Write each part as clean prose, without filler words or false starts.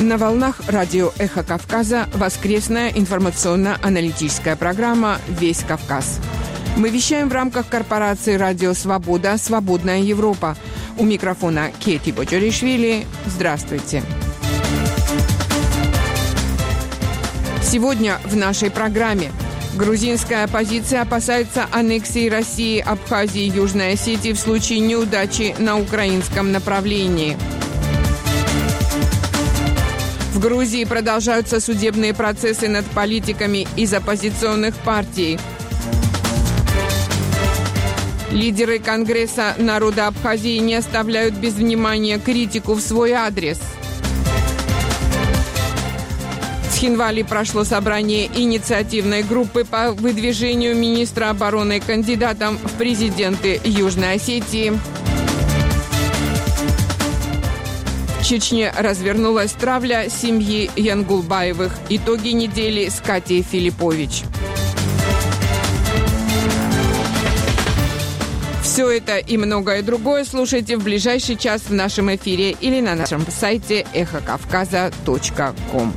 На волнах радио «Эхо Кавказа» воскресная информационно-аналитическая программа «Весь Кавказ». Мы вещаем в рамках корпорации «Радио Свобода. Свободная Европа». У микрофона Кети Боджоришвили. Здравствуйте. Сегодня в нашей программе грузинская оппозиция опасается аннексии России, Абхазии и Южной Осетии в случае неудачи на украинском направлении. В Грузии продолжаются судебные процессы над политиками из оппозиционных партий. Лидеры Конгресса народа Абхазии не оставляют без внимания критику в свой адрес. В Цхинвале прошло собрание инициативной группы по выдвижению министра обороны кандидатом в президенты Южной Осетии. В Чечне развернулась травля семьи Янгулбаевых. Итоги недели с Катей Филиппович. Все это и многое другое слушайте в ближайший час в нашем эфире или на нашем сайте эхокавказа.ком.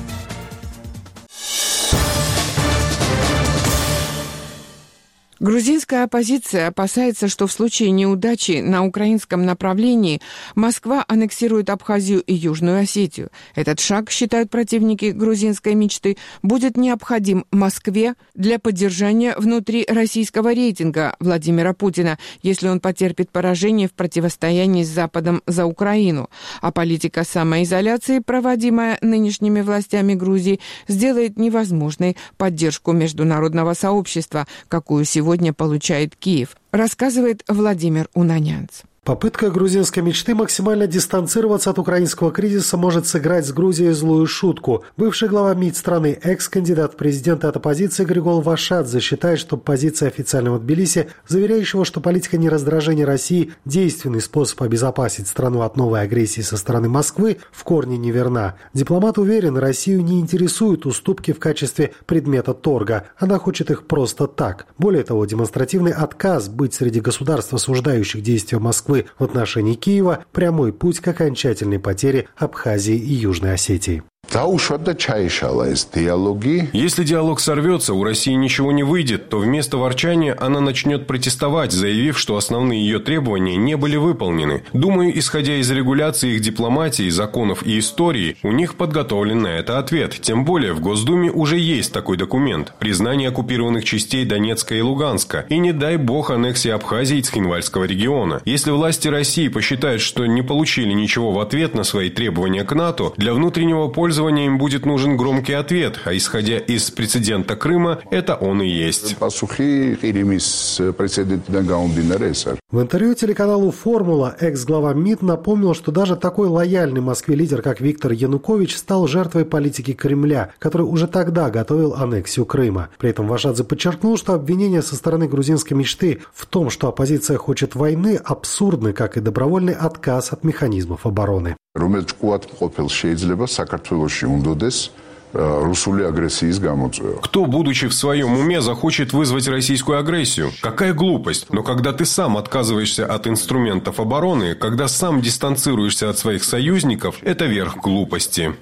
Грузинская оппозиция опасается, что в случае неудачи на украинском направлении Москва аннексирует Абхазию и Южную Осетию. Этот шаг, считают противники грузинской мечты, будет необходим Москве для поддержания внутри российского рейтинга Владимира Путина, если он потерпит поражение в противостоянии с Западом за Украину. А политика самоизоляции, проводимая нынешними властями Грузии, сделает невозможной поддержку международного сообщества, какую сегодня получает Киев, рассказывает Владимир Унанянц. Попытка грузинской мечты максимально дистанцироваться от украинского кризиса может сыграть с Грузией злую шутку. Бывший глава МИД страны, экс-кандидат в президенты от оппозиции Григол Вашадзе считает, что позиция официального Тбилиси, заверяющего, что политика нераздражения России – действенный способ обезопасить страну от новой агрессии со стороны Москвы, в корне неверна. Дипломат уверен, Россию не интересуют уступки в качестве предмета торга. Она хочет их просто так. Более того, демонстративный отказ быть среди государств, осуждающих действия Москвы в отношении Киева – прямой путь к окончательной потере Абхазии и Южной Осетии. Если диалог сорвется, у России ничего не выйдет, то вместо ворчания она начнет протестовать, заявив, что основные ее требования не были выполнены. Думаю, исходя из регуляции их дипломатии, законов и истории, у них подготовлен на это ответ. Тем более в Госдуме уже есть такой документ – признание оккупированных частей Донецка и Луганска. И не дай бог аннексии Абхазии и Цхинвальского региона. Если власти России посчитают, что не получили ничего в ответ на свои требования к НАТО, для внутреннего пользования им будет нужен громкий ответ, а исходя из прецедента Крыма, это он и есть. В интервью телеканалу «Формула» экс-глава МИД напомнил, что даже такой лояльный Москве лидер, как Виктор Янукович, стал жертвой политики Кремля, который уже тогда готовил аннексию Крыма. При этом Вашадзе подчеркнул, что обвинения со стороны грузинской мечты в том, что оппозиция хочет войны, абсурдны, как и добровольный отказ от механизмов обороны. Кто, будучи в своем уме, захочет вызвать российскую агрессию? Какая глупость! Но когда ты сам отказываешься от инструментов обороны, когда сам дистанцируешься от своих союзников, это верх глупости.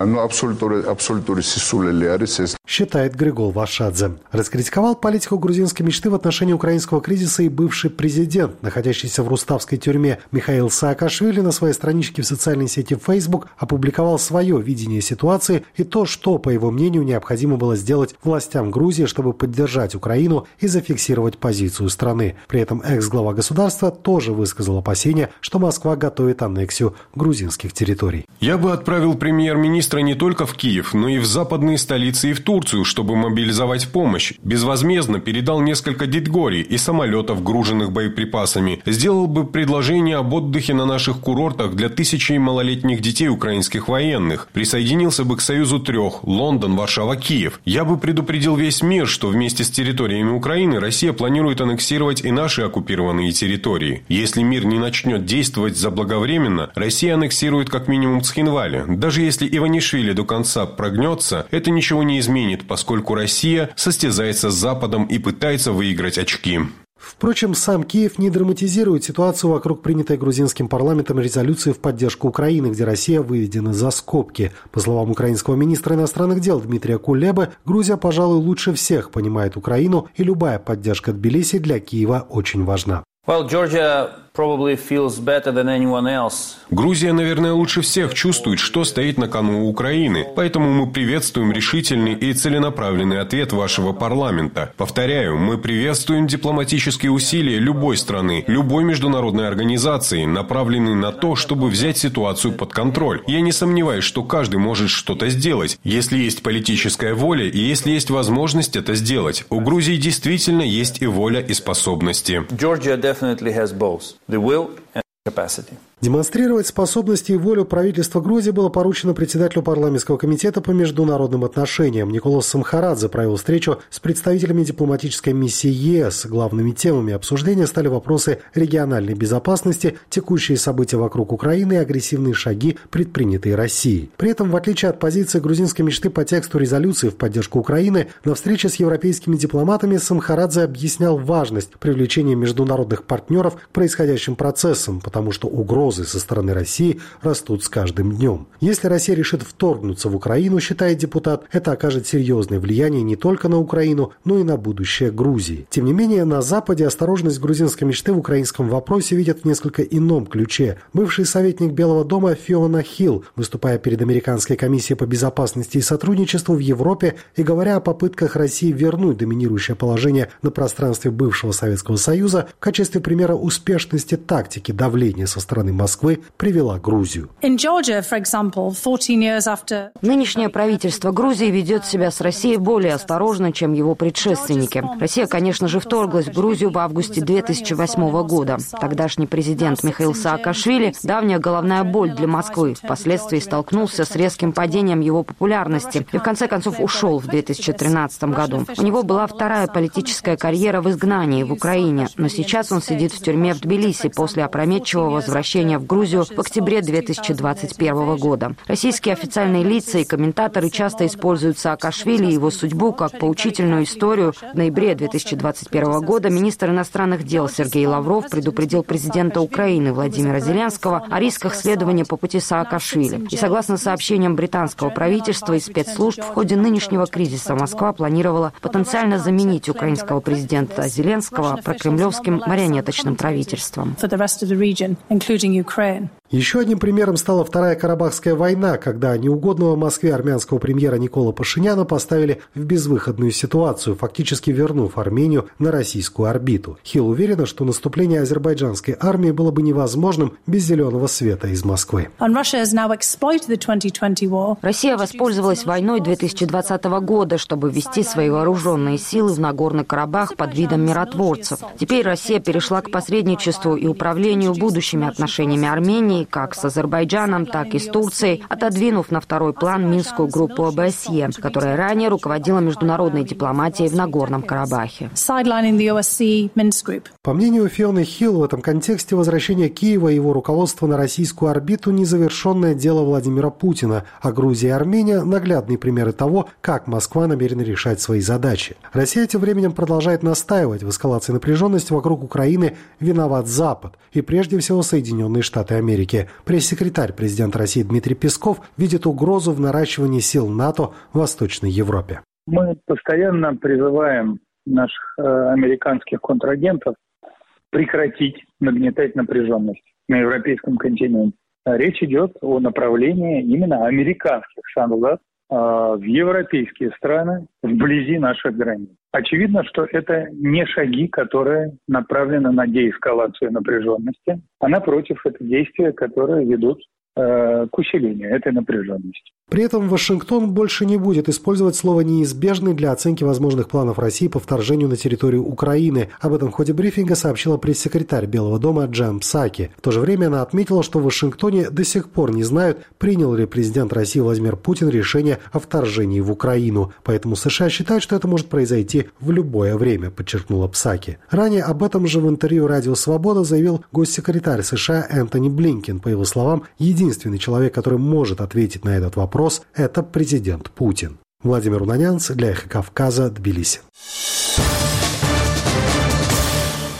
Считает Григол Вашадзе. Раскритиковал политику грузинской мечты в отношении украинского кризиса и бывший президент, находящийся в руставской тюрьме Михаил Саакашвили, на своей страничке в социальной сети Facebook опубликовал свое видение ситуации и то, что, по его мнению, необходимо было сделать властям Грузии, чтобы поддержать Украину и зафиксировать позицию страны. При этом экс-глава государства тоже высказал опасения, что Москва готовит аннексию грузинских территорий. Я бы отправил премьер-министра не только в Киев, но и в западные столицы и в Турцию, чтобы мобилизовать помощь. Безвозмездно передал несколько детгорий и самолетов, груженных боеприпасами. Сделал бы предложение об отдыхе на наших курортах для тысячи малолетних детей украинских военных. Присоединился бы к Союзу трех – Лондон, Варшава, Киев. Я бы предупредил весь мир, что вместе с территориями Украины Россия планирует аннексировать и наши оккупированные территории. Если мир не начнет действовать заблаговременно, Россия аннексирует как минимум Цхинвали. Даже если Иванишвили до конца прогнется, это ничего не изменит, поскольку Россия состязается с Западом и пытается выиграть очки. Впрочем, сам Киев не драматизирует ситуацию вокруг принятой грузинским парламентом резолюции в поддержку Украины, где Россия выведена за скобки. По словам украинского министра иностранных дел Дмитрия Кулебы, Грузия, пожалуй, лучше всех понимает Украину, и любая поддержка Тбилиси для Киева очень важна. Грузия, наверное, лучше всех чувствует, что стоит на кону у Украины. Поэтому мы приветствуем решительный и целенаправленный ответ вашего парламента. Повторяю, мы приветствуем дипломатические усилия любой страны, любой международной организации, направленные на то, чтобы взять ситуацию под контроль. Я не сомневаюсь, что каждый может что-то сделать, если есть политическая воля и если есть возможность это сделать. У Грузии действительно есть и воля, и способности. Демонстрировать способности и волю правительства Грузии было поручено председателю парламентского комитета по международным отношениям. Николас Самхарадзе провел встречу с представителями дипломатической миссии ЕС. Главными темами обсуждения стали вопросы региональной безопасности, текущие события вокруг Украины и агрессивные шаги, предпринятые Россией. При этом, в отличие от позиции грузинской мечты по тексту резолюции в поддержку Украины, на встрече с европейскими дипломатами Самхарадзе объяснял важность привлечения международных партнеров к происходящим процессам, потому что угрозы со стороны России растут с каждым днем. Если Россия решит вторгнуться в Украину, считает депутат, это окажет серьезное влияние не только на Украину, но и на будущее Грузии. Тем не менее, на Западе осторожность грузинской мечты в украинском вопросе видят в несколько ином ключе. Бывший советник Белого дома Фиона Хилл, выступая перед Американской комиссией по безопасности и сотрудничеству в Европе и говоря о попытках России вернуть доминирующее положение на пространстве бывшего Советского Союза, в качестве примера успешности тактики давления со стороны Москвы привела Грузию. Нынешнее правительство Грузии ведет себя с Россией более осторожно, чем его предшественники. Россия, конечно же, вторглась в Грузию в августе 2008 года. Тогдашний президент Михаил Саакашвили – давняя головная боль для Москвы. Впоследствии столкнулся с резким падением его популярности и в конце концов ушел в 2013 году. У него была вторая политическая карьера в изгнании в Украине, но сейчас он сидит в тюрьме в Тбилиси после опрометчивого возвращения в Грузию в октябре 2021 года. Российские официальные лица и комментаторы часто используют Саакашвили и его судьбу как поучительную историю. В ноябре 2021 года министр иностранных дел Сергей Лавров предупредил президента Украины Владимира Зеленского о рисках следования по пути Саакашвили. И согласно сообщениям британского правительства и спецслужб, в ходе нынешнего кризиса Москва планировала потенциально заменить украинского президента Зеленского прокремлевским марионеточным правительством. Еще одним примером стала Вторая Карабахская война, когда неугодного Москве армянского премьера Никола Пашиняна поставили в безвыходную ситуацию, фактически вернув Армению на российскую орбиту. Хилл уверена, что наступление азербайджанской армии было бы невозможным без зеленого света из Москвы. Россия воспользовалась войной 2020 года, чтобы ввести свои вооруженные силы в Нагорный Карабах под видом миротворцев. Теперь Россия перешла к посредничеству и управлению будущими отношениями Армении как с Азербайджаном, так и с Турцией, отодвинув на второй план Минскую группу ОБСЕ, которая ранее руководила международной дипломатией в Нагорном Карабахе. По мнению Фионы Хилл, в этом контексте возвращение Киева и его руководства на российскую орбиту – незавершенное дело Владимира Путина, а Грузия и Армения – наглядные примеры того, как Москва намерена решать свои задачи. Россия тем временем продолжает настаивать в эскалации напряженности вокруг Украины виноват Запад и прежде всего Соединенные Штаты Америки. Пресс-секретарь президента России Дмитрий Песков видит угрозу в наращивании сил НАТО в Восточной Европе. Мы постоянно призываем наших американских контрагентов прекратить нагнетать напряженность на европейском континенте. Речь идет о направлении именно американских солдат в европейские страны вблизи наших границ. Очевидно, что это не шаги, которые направлены на деэскалацию напряженности, а напротив, это действия, которые ведут к усилению этой напряженности. При этом Вашингтон больше не будет использовать слово «неизбежный» для оценки возможных планов России по вторжению на территорию Украины. Об этом в ходе брифинга сообщила пресс-секретарь Белого дома Джен Псаки. В то же время она отметила, что в Вашингтоне до сих пор не знают, принял ли президент России Владимир Путин решение о вторжении в Украину. Поэтому США считают, что это может произойти в любое время, подчеркнула Псаки. Ранее об этом же в интервью «Радио Свобода» заявил госсекретарь США Энтони Блинкен. По его словам, единственный человек, который может ответить на этот вопрос, это президент Путин. Владимир Унанянц для «Эхо Кавказа», Тбилиси.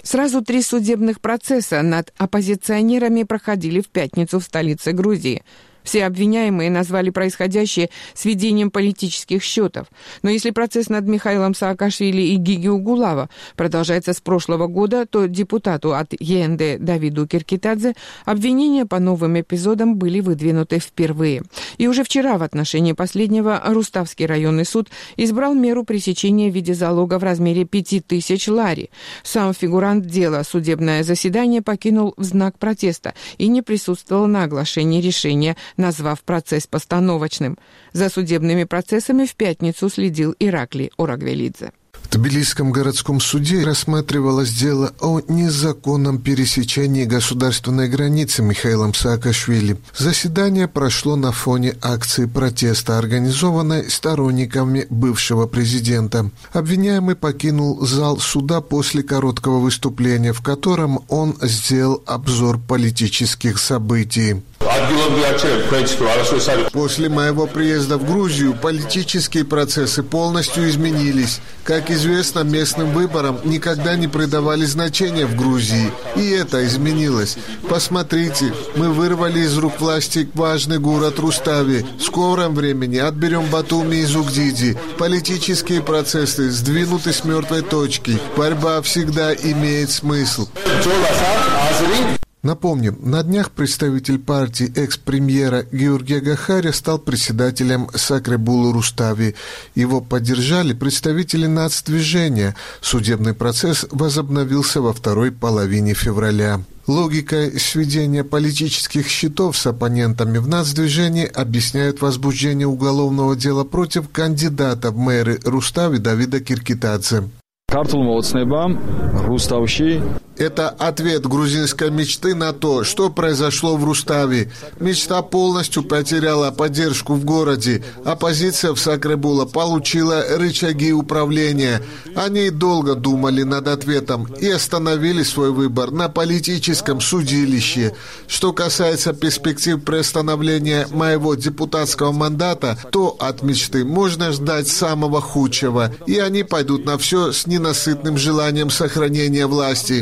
Сразу 3 судебных процесса над оппозиционерами проходили в пятницу в столице Грузии. Все обвиняемые назвали происходящее сведением политических счетов. Но если процесс над Михаилом Саакашвили и Гиги Угулава продолжается с прошлого года, то депутату от ЕНД Давиду Киркитадзе обвинения по новым эпизодам были выдвинуты впервые. И уже вчера в отношении последнего Руставский районный суд избрал меру пресечения в виде залога в размере 5000 лари. Сам фигурант дела судебное заседание покинул в знак протеста и не присутствовал на оглашении решения, назвав процесс постановочным. За судебными процессами в пятницу следил Ираклий Орагвелидзе. В Тбилисском городском суде рассматривалось дело о незаконном пересечении государственной границы Михаилом Саакашвили. Заседание прошло на фоне акции протеста, организованной сторонниками бывшего президента. Обвиняемый покинул зал суда после короткого выступления, в котором он сделал обзор политических событий. После моего приезда в Грузию политические процессы полностью изменились. Как известно, местным выборам никогда не придавали значения в Грузии. И это изменилось. Посмотрите, мы вырвали из рук власти важный город Рустави. В скором времени отберем Батуми и Зугдиди. Политические процессы сдвинуты с мертвой точки. Борьба всегда имеет смысл. Напомним, на днях представитель партии экс-премьера Георгия Гахаря стал председателем Сакребулу Рустави. Его поддержали представители нацдвижения. Судебный процесс возобновился во второй половине февраля. Логикой сведения политических счетов с оппонентами в нацдвижении объясняют возбуждение уголовного дела против кандидата в мэры Рустави Давида Киркитадзе. Это ответ грузинской мечты на то, что произошло в Рустави. Мечта полностью потеряла поддержку в городе. Оппозиция в Сакребула получила рычаги управления. Они долго думали над ответом и остановили свой выбор на политическом судилище. Что касается перспектив приостановления моего депутатского мандата, то от мечты можно ждать самого худшего, и они пойдут на все с ненасытным желанием сохранения власти,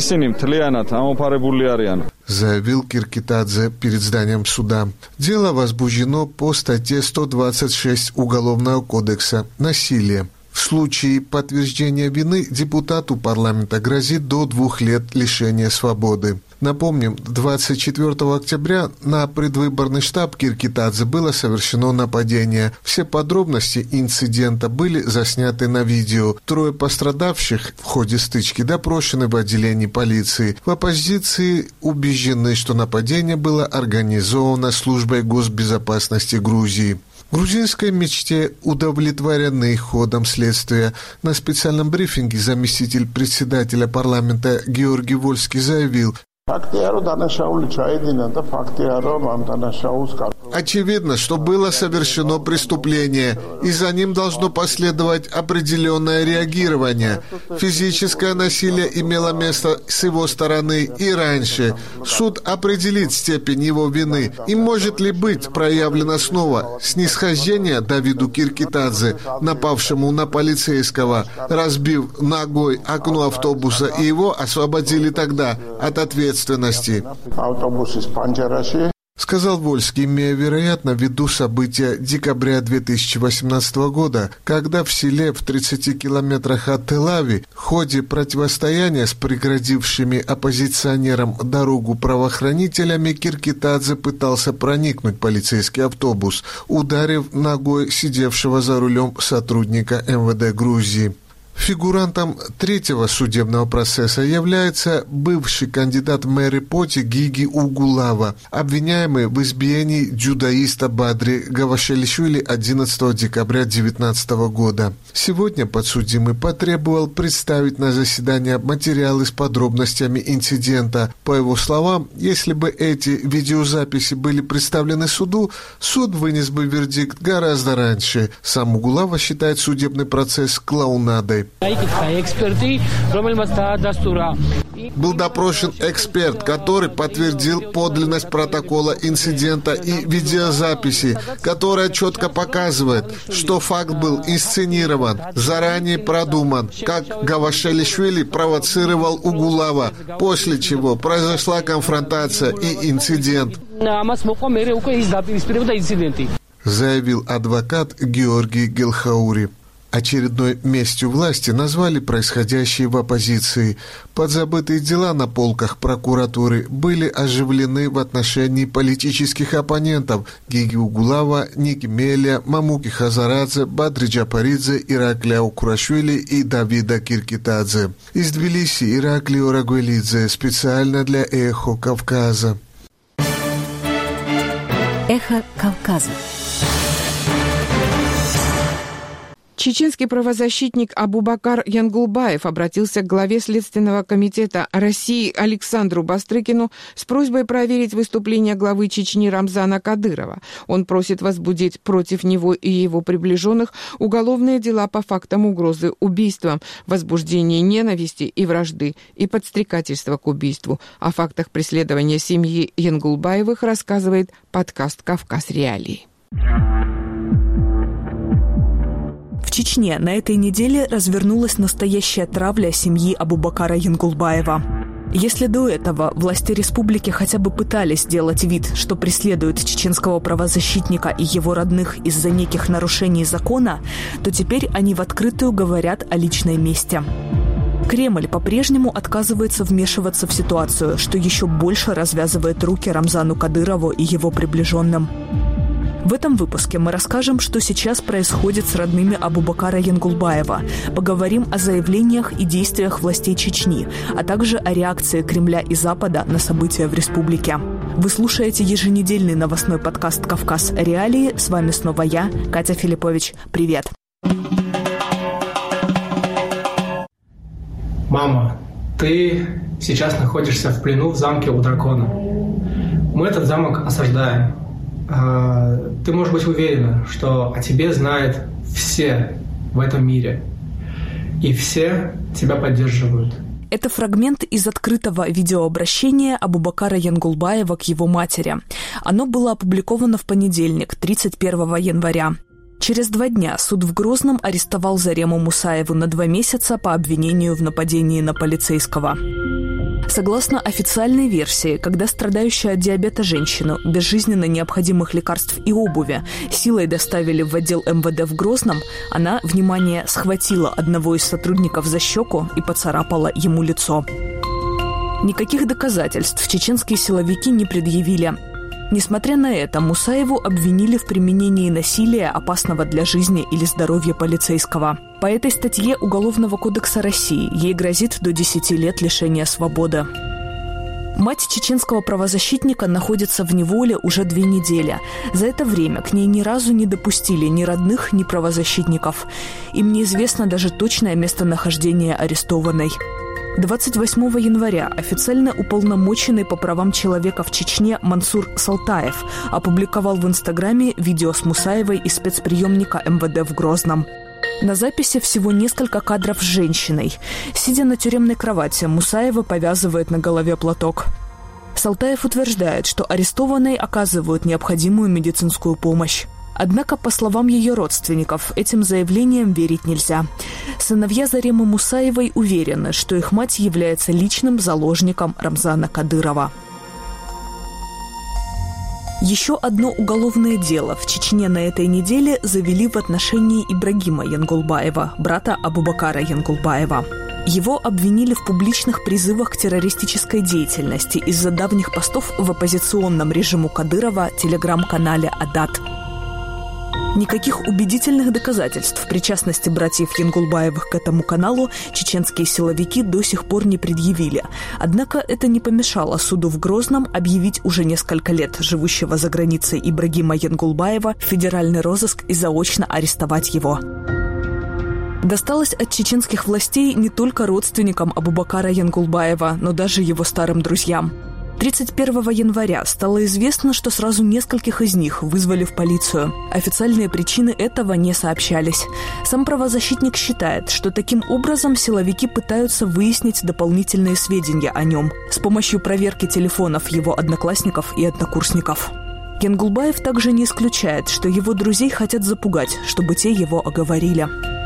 заявил Киркитадзе перед зданием суда. Дело возбуждено по статье 126 Уголовного кодекса «Насилие». В случае подтверждения вины депутату парламента грозит до 2 лет лишения свободы. Напомним, 24 октября на предвыборный штаб Киркитадзе было совершено нападение. Все подробности инцидента были засняты на видео. 3 пострадавших в ходе стычки допрошены в отделении полиции. В оппозиции убеждены, что нападение было организовано службой госбезопасности Грузии. Грузинской мечте удовлетворены ходом следствия. На специальном брифинге заместитель председателя парламента Георгий Вольский заявил: очевидно, что было совершено преступление, и за ним должно последовать определенное реагирование. Физическое насилие имело место с его стороны и раньше. Суд определит степень его вины, и может ли быть проявлено снова снисхождение Давиду Киркитадзе, напавшему на полицейского, разбив ногой окно автобуса, и его освободили тогда от ответственности. Сказал Вольский, имея, вероятно, в виду события декабря 2018 года, когда в селе в 30 километрах от Тель-Авива в ходе противостояния с преградившими оппозиционерам дорогу правоохранителями Киркитадзе пытался проникнуть в полицейский автобус, ударив ногой сидевшего за рулем сотрудника МВД Грузии. Фигурантом 3-го судебного процесса является бывший кандидат в мэры Поти Гиги Угулава, обвиняемый в избиении дзюдоиста Бадри Гавашелишвили 11 декабря 2019 года. Сегодня подсудимый потребовал представить на заседание материалы с подробностями инцидента. По его словам, если бы эти видеозаписи были представлены суду, суд вынес бы вердикт гораздо раньше. Сам Угулава считает судебный процесс клоунадой. Был допрошен эксперт, который подтвердил подлинность протокола инцидента и видеозаписи, которая четко показывает, что факт был инсценирован, заранее продуман, как Гавашелишвили провоцировал Угулава, после чего произошла конфронтация и инцидент, заявил адвокат Георгий Гелхаури. Очередной местью власти назвали происходящее в оппозиции. Подзабытые дела на полках прокуратуры были оживлены в отношении политических оппонентов Гиги Угулава, Ники Мелия, Мамуки Хазарадзе, Бадри Джапаридзе, Ираклия Укурашвили и Давида Киркитадзе. Из Тбилиси Ираклио Рагуэлидзе, специально для «Эхо Кавказа». «Эхо Кавказа». Чеченский правозащитник Абубакар Янгулбаев обратился к главе Следственного комитета России Александру Бастрыкину с просьбой проверить выступление главы Чечни Рамзана Кадырова. Он просит возбудить против него и его приближенных уголовные дела по фактам угрозы убийством, возбуждения ненависти и вражды и подстрекательства к убийству. О фактах преследования семьи Янгулбаевых рассказывает подкаст «Кавказ. Реалии». В Чечне на этой неделе развернулась настоящая травля семьи Абубакара Янгулбаева. Если до этого власти республики хотя бы пытались сделать вид, что преследуют чеченского правозащитника и его родных из-за неких нарушений закона, то теперь они в открытую говорят о личной мести. Кремль по-прежнему отказывается вмешиваться в ситуацию, что еще больше развязывает руки Рамзану Кадырову и его приближенным. В этом выпуске мы расскажем, что сейчас происходит с родными Абубакара Янгулбаева, поговорим о заявлениях и действиях властей Чечни, а также о реакции Кремля и Запада на события в республике. Вы слушаете еженедельный новостной подкаст «Кавказ. Реалии». С вами снова я, Катя Филиппович. Привет! Мама, ты сейчас находишься в плену в замке у дракона. Мы этот замок осаждаем. Ты можешь быть уверена, что о тебе знают все в этом мире. И все тебя поддерживают. Это фрагмент из открытого видеообращения Абубакара Янгулбаева к его матери. Оно было опубликовано в понедельник, 31 января. Через 2 дня суд в Грозном арестовал Зарему Мусаеву на 2 месяца по обвинению в нападении на полицейского. Согласно официальной версии, когда страдающая от диабета женщину без жизненно необходимых лекарств и обуви силой доставили в отдел МВД в Грозном, она, внимание, схватила одного из сотрудников за щеку и поцарапала ему лицо. Никаких доказательств чеченские силовики не предъявили. Несмотря на это, Мусаеву обвинили в применении насилия, опасного для жизни или здоровья полицейского. По этой статье Уголовного кодекса России ей грозит до 10 лет лишения свободы. Мать чеченского правозащитника находится в неволе уже 2 недели. За это время к ней ни разу не допустили ни родных, ни правозащитников. Им неизвестно даже точное местонахождение арестованной. 28 января официально уполномоченный по правам человека в Чечне Мансур Салтаев опубликовал в Инстаграме видео с Мусаевой из спецприемника МВД в Грозном. На записи всего несколько кадров с женщиной. Сидя на тюремной кровати, Мусаева повязывает на голове платок. Салтаев утверждает, что арестованной оказывают необходимую медицинскую помощь. Однако, по словам ее родственников, этим заявлениям верить нельзя. Сыновья Заремы Мусаевой уверены, что их мать является личным заложником Рамзана Кадырова. Еще одно уголовное дело в Чечне на этой неделе завели в отношении Ибрагима Янгулбаева, брата Абубакара Янгулбаева. Его обвинили в публичных призывах к террористической деятельности из-за давних постов в оппозиционном режиму Кадырова телеграм-канале «Адат». Никаких убедительных доказательств причастности братьев Янгулбаевых к этому каналу чеченские силовики до сих пор не предъявили. Однако это не помешало суду в Грозном объявить уже несколько лет живущего за границей Ибрагима Янгулбаева в федеральный розыск и заочно арестовать его. Досталось от чеченских властей не только родственникам Абубакара Янгулбаева, но даже его старым друзьям. 31 января стало известно, что сразу нескольких из них вызвали в полицию. Официальные причины этого не сообщались. Сам правозащитник считает, что таким образом силовики пытаются выяснить дополнительные сведения о нем с помощью проверки телефонов его одноклассников и однокурсников. Янгулбаев также не исключает, что его друзей хотят запугать, чтобы те его оговорили.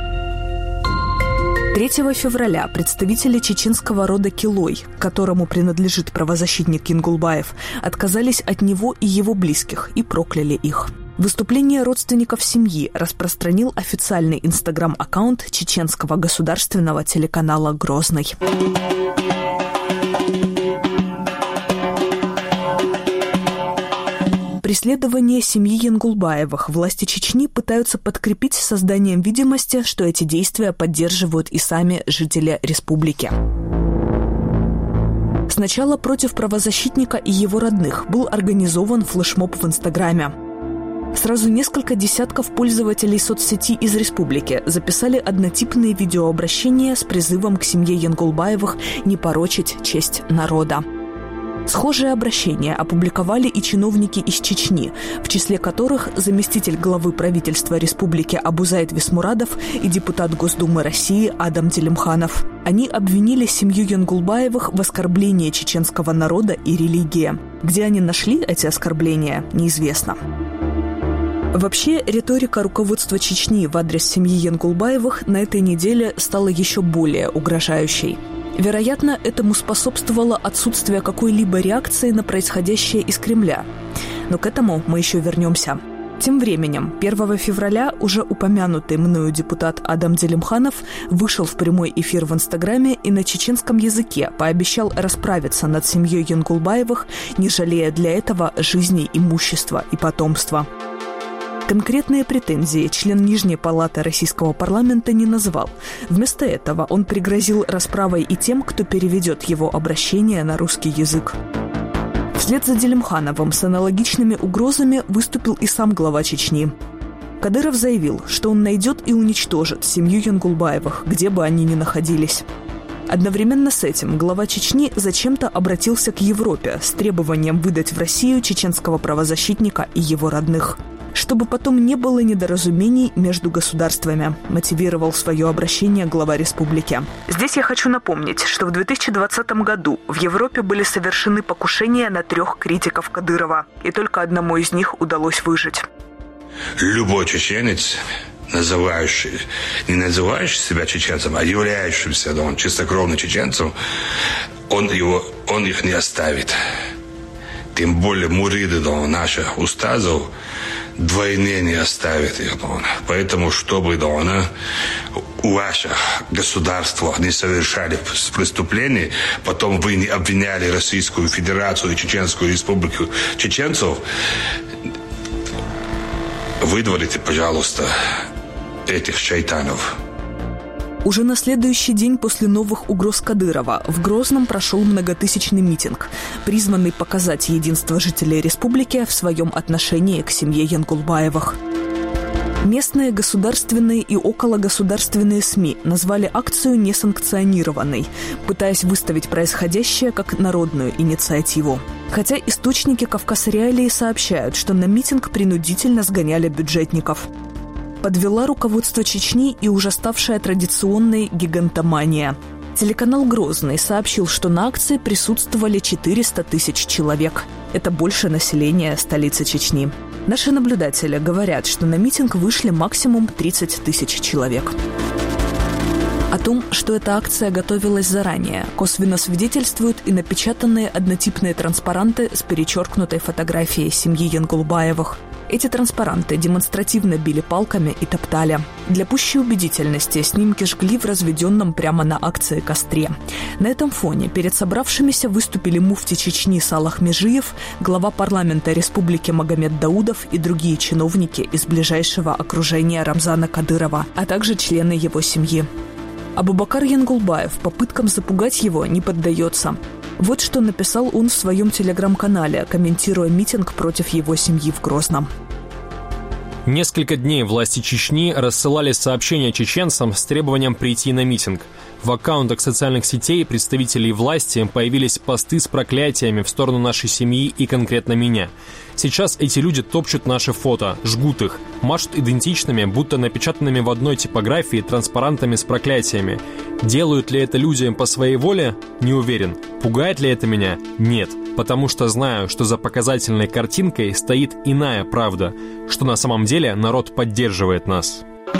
3 февраля представители чеченского рода Килой, которому принадлежит правозащитник Янгулбаев, отказались от него и его близких и прокляли их. Выступление родственников семьи распространил официальный инстаграм-аккаунт чеченского государственного телеканала «Грозный». Преследование семьи Янгулбаевых власти Чечни пытаются подкрепить созданием видимости, что эти действия поддерживают и сами жители республики. Сначала против правозащитника и его родных был организован флешмоб в Инстаграме. Сразу несколько десятков пользователей соцсети из республики записали однотипные видеообращения с призывом к семье Янгулбаевых не порочить честь народа. Схожее обращение опубликовали и чиновники из Чечни, в числе которых заместитель главы правительства республики Абузайт Висмурадов и депутат Госдумы России Адам Делимханов. Они обвинили семью Янгулбаевых в оскорблении чеченского народа и религии. Где они нашли эти оскорбления, неизвестно. Вообще, риторика руководства Чечни в адрес семьи Янгулбаевых на этой неделе стала еще более угрожающей. Вероятно, этому способствовало отсутствие какой-либо реакции на происходящее из Кремля. Но к этому мы еще вернемся. Тем временем, 1 февраля уже упомянутый мною депутат Адам Делимханов вышел в прямой эфир в Инстаграме и на чеченском языке пообещал расправиться над семьей Янгулбаевых, не жалея для этого жизни, имущества и потомства. Конкретные претензии член Нижней палаты российского парламента не назвал. Вместо этого он пригрозил расправой и тем, кто переведет его обращение на русский язык. Вслед за Делимхановым с аналогичными угрозами выступил и сам глава Чечни. Кадыров заявил, что он найдет и уничтожит семью Янгулбаевых, где бы они ни находились. Одновременно с этим глава Чечни зачем-то обратился к Европе с требованием выдать в Россию чеченского правозащитника и его родных. Чтобы потом не было недоразумений между государствами, мотивировал свое обращение глава республики. Здесь я хочу напомнить, что в 2020 году в Европе были совершены покушения на 3 критиков Кадырова, и только одному из них удалось выжить. Любой чеченец, не называющий себя чеченцем, а являющимся чистокровным чеченцем, он их не оставит. Тем более муриды наших устазов двойне не оставит их. Поэтому, чтобы ваше государство не совершали преступлений, потом вы не обвиняли Российскую Федерацию и Чеченскую Республику чеченцев, выдворите, пожалуйста, этих шайтанов. Уже на следующий день после новых угроз Кадырова в Грозном прошел многотысячный митинг, призванный показать единство жителей республики в своем отношении к семье Янгулбаевых. Местные государственные и окологосударственные СМИ назвали акцию несанкционированной, пытаясь выставить происходящее как народную инициативу. Хотя источники «Кавказ-Реалии» сообщают, что на митинг принудительно сгоняли бюджетников. Подвела руководство Чечни и уже ставшая традиционной гигантомания. Телеканал «Грозный» сообщил, что на акции присутствовали 400 тысяч человек. Это больше населения столицы Чечни. Наши наблюдатели говорят, что на митинг вышли максимум 30 тысяч человек. О том, что эта акция готовилась заранее, косвенно свидетельствуют и напечатанные однотипные транспаранты с перечеркнутой фотографией семьи Янгулбаевых. Эти транспаранты демонстративно били палками и топтали. Для пущей убедительности снимки жгли в разведенном прямо на акции костре. На этом фоне перед собравшимися выступили муфти Чечни Салах Межиев, глава парламента республики Магомед Даудов и другие чиновники из ближайшего окружения Рамзана Кадырова, а также члены его семьи. Абубакар Янгулбаев попыткам запугать его не поддается. Вот что написал он в своем телеграм-канале, комментируя митинг против его семьи в Грозном. Несколько дней власти Чечни рассылали сообщения чеченцам с требованием прийти на митинг. В аккаунтах социальных сетей представителей власти появились посты с проклятиями в сторону нашей семьи и конкретно меня. Сейчас эти люди топчут наши фото, жгут их, машут идентичными, будто напечатанными в одной типографии транспарантами с проклятиями. Делают ли это люди по своей воле? Не уверен. Пугает ли это меня? Нет. Потому что знаю, что за показательной картинкой стоит иная правда, что на самом деле народ поддерживает нас.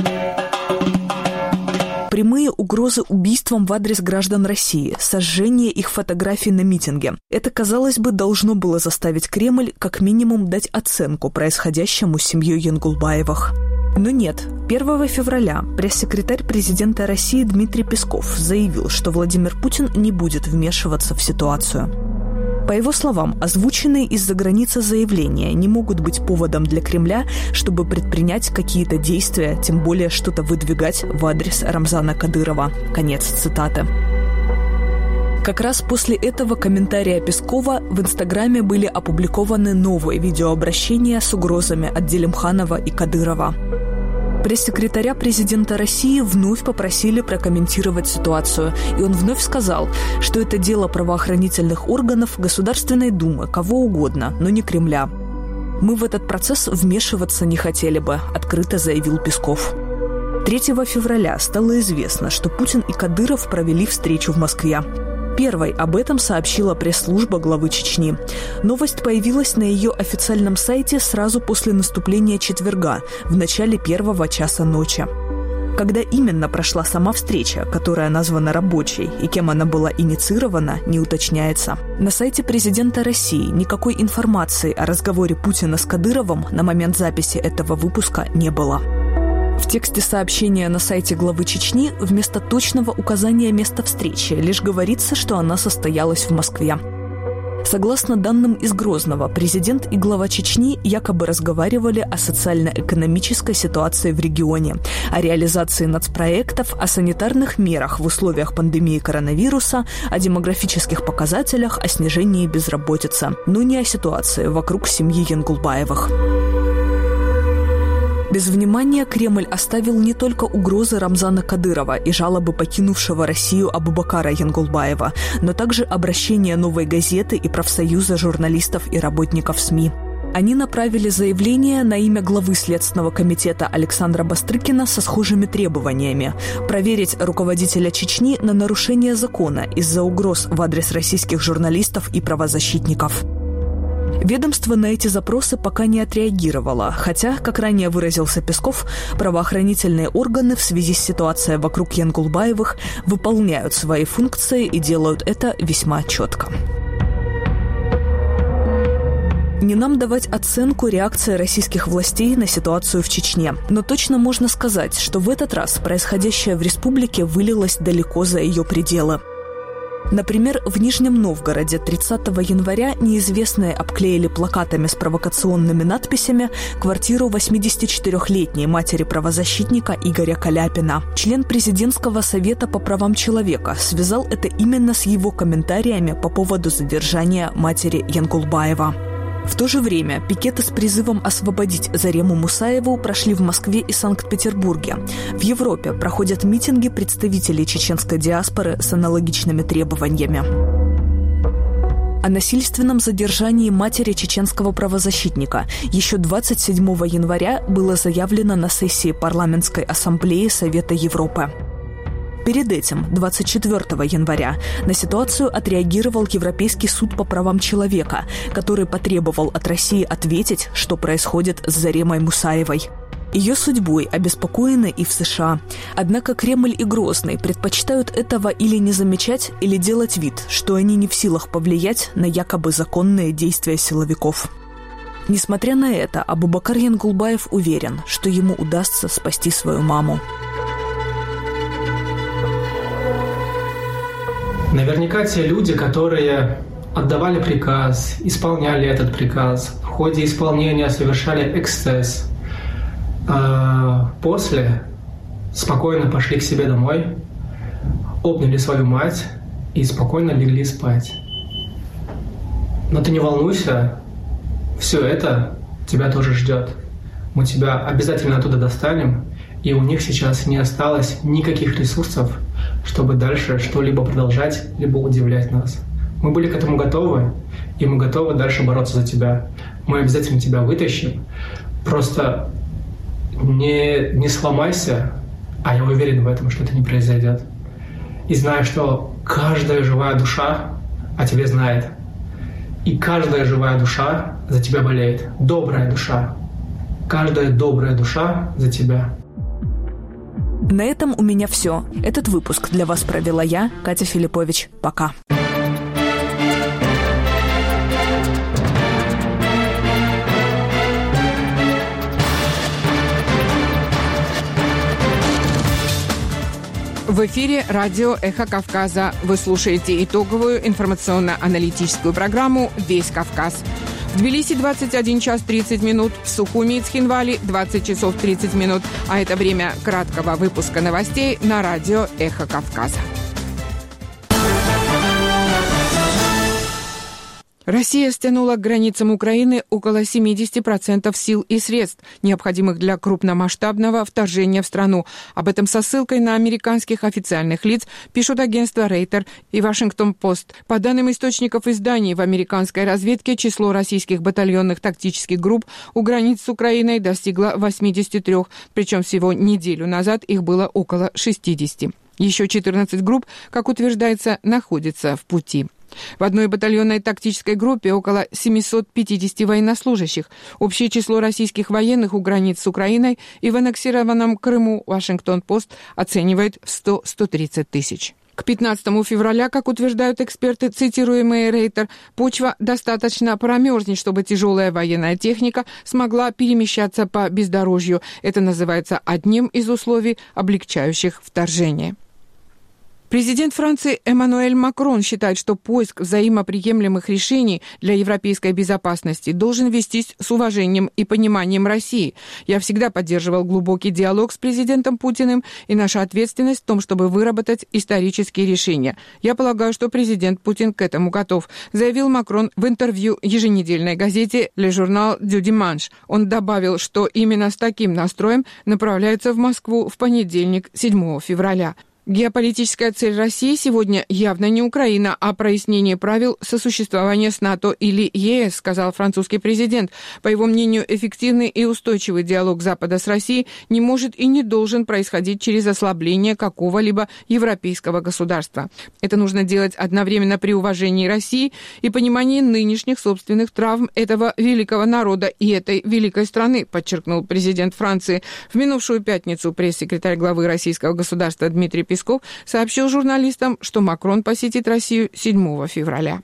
Прямые угрозы убийством в адрес граждан России, сожжение их фотографий на митинге. Это, казалось бы, должно было заставить Кремль как минимум дать оценку происходящему с семьей Янгулбаевых. Но нет. 1 февраля пресс-секретарь президента России Дмитрий Песков заявил, что Владимир Путин не будет вмешиваться в ситуацию. По его словам, озвученные из-за границы заявления не могут быть поводом для Кремля, чтобы предпринять какие-то действия, тем более что-то выдвигать в адрес Рамзана Кадырова. Конец цитаты. Как раз после этого комментария Пескова в Инстаграме были опубликованы новые видеообращения с угрозами от Делимханова и Кадырова. Пресс-секретаря президента России вновь попросили прокомментировать ситуацию, и он вновь сказал, что это дело правоохранительных органов, Государственной Думы, кого угодно, но не Кремля. «Мы в этот процесс вмешиваться не хотели бы», – открыто заявил Песков. 3 февраля стало известно, что Путин и Кадыров провели встречу в Москве. Первой об этом сообщила пресс-служба главы Чечни. Новость появилась на ее официальном сайте сразу после наступления четверга, в начале 1 часа ночи. Когда именно прошла сама встреча, которая названа рабочей, и кем она была инициирована, не уточняется. На сайте президента России никакой информации о разговоре Путина с Кадыровым на момент записи этого выпуска не было. В тексте сообщения на сайте главы Чечни вместо точного указания места встречи лишь говорится, что она состоялась в Москве. Согласно данным из Грозного, президент и глава Чечни якобы разговаривали о социально-экономической ситуации в регионе, о реализации нацпроектов, о санитарных мерах в условиях пандемии коронавируса, о демографических показателях, о снижении безработицы, но не о ситуации вокруг семьи Янгулбаевых. Без внимания Кремль оставил не только угрозы Рамзана Кадырова и жалобы покинувшего Россию Абубакара Янгулбаева, но также обращения «Новой газеты» и профсоюза журналистов и работников СМИ. Они направили заявление на имя главы Следственного комитета Александра Бастрыкина со схожими требованиями – проверить руководителя Чечни на нарушение закона из-за угроз в адрес российских журналистов и правозащитников. Ведомство на эти запросы пока не отреагировало, хотя, как ранее выразился Песков, правоохранительные органы в связи с ситуацией вокруг Янгулбаевых выполняют свои функции и делают это весьма четко. Не нам давать оценку реакции российских властей на ситуацию в Чечне, но точно можно сказать, что в этот раз происходящее в республике вылилось далеко за ее пределы. Например, в Нижнем Новгороде 30 января неизвестные обклеили плакатами с провокационными надписями квартиру 84-летней матери правозащитника Игоря Каляпина. Член президентского совета по правам человека связал это именно с его комментариями по поводу задержания матери Янгулбаева. В то же время пикеты с призывом освободить Зарему Мусаеву прошли в Москве и Санкт-Петербурге. В Европе проходят митинги представителей чеченской диаспоры с аналогичными требованиями. О насильственном задержании матери чеченского правозащитника еще 27 января было заявлено на сессии Парламентской ассамблеи Совета Европы. Перед этим, 24 января, на ситуацию отреагировал Европейский суд по правам человека, который потребовал от России ответить, что происходит с Заремой Мусаевой. Ее судьбой обеспокоены и в США. Однако Кремль и Грозный предпочитают этого или не замечать, или делать вид, что они не в силах повлиять на якобы законные действия силовиков. Несмотря на это, Абубакар Янгулбаев уверен, что ему удастся спасти свою маму. Наверняка те люди, которые отдавали приказ, исполняли этот приказ, в ходе исполнения совершали эксцесс, после спокойно пошли к себе домой, обняли свою мать и спокойно легли спать. Но ты не волнуйся, все это тебя тоже ждет. мы тебя обязательно оттуда достанем, и у них сейчас не осталось никаких ресурсов, чтобы дальше что-либо продолжать, либо удивлять нас. Мы были к этому готовы, и мы готовы дальше бороться за тебя. Мы обязательно тебя вытащим. Просто не сломайся, а я уверен в этом, что это не произойдет. И знаю, что каждая живая душа о тебе знает. И каждая живая душа за тебя болеет. Добрая душа. Каждая добрая душа за тебя. На этом у меня все. Этот выпуск для вас провела я, Катя Филиппович. Пока. В эфире радио «Эхо Кавказа». Вы слушаете итоговую информационно-аналитическую программу «Весь Кавказ». В Тбилиси 21 час 30 минут, в Сухуми и Цхинвали 20 часов 30 минут. А это время краткого выпуска новостей на радио «Эхо Кавказа». Россия стянула к границам Украины около 70% сил и средств, необходимых для крупномасштабного вторжения в страну. Об этом со ссылкой на американских официальных лиц пишут агентства Рейтер и Вашингтон-Пост. По данным источников изданий, в американской разведке число российских батальонных тактических групп у границ с Украиной достигло 83, причем всего неделю назад их было около 60. Еще 14 групп, как утверждается, находятся в пути. В одной батальонной тактической группе около 750 военнослужащих. Общее число российских военных у границ с Украиной и в аннексированном Крыму Вашингтон-Пост оценивает в 100-130 тысяч. К 15 февраля, как утверждают эксперты, цитируемые Рейтер, почва достаточно промерзнет, чтобы тяжелая военная техника смогла перемещаться по бездорожью. Это называется одним из условий, облегчающих вторжение. Президент Франции Эммануэль Макрон считает, что поиск взаимоприемлемых решений для европейской безопасности должен вестись с уважением и пониманием России. Я всегда поддерживал глубокий диалог с президентом Путиным, и наша ответственность в том, чтобы выработать исторические решения. Я полагаю, что президент Путин к этому готов, заявил Макрон в интервью еженедельной газете «Le Journal du Dimanche». Он добавил, что именно с таким настроем направляется в Москву в понедельник, 7 февраля. Геополитическая цель России сегодня явно не Украина, а прояснение правил сосуществования с НАТО или ЕС, сказал французский президент. По его мнению, эффективный и устойчивый диалог Запада с Россией не может и не должен происходить через ослабление какого-либо европейского государства. Это нужно делать одновременно при уважении России и понимании нынешних собственных травм этого великого народа и этой великой страны, подчеркнул президент Франции. В минувшую пятницу пресс-секретарь главы российского государства Дмитрий Песков сообщил журналистам, что Макрон посетит Россию 7 февраля.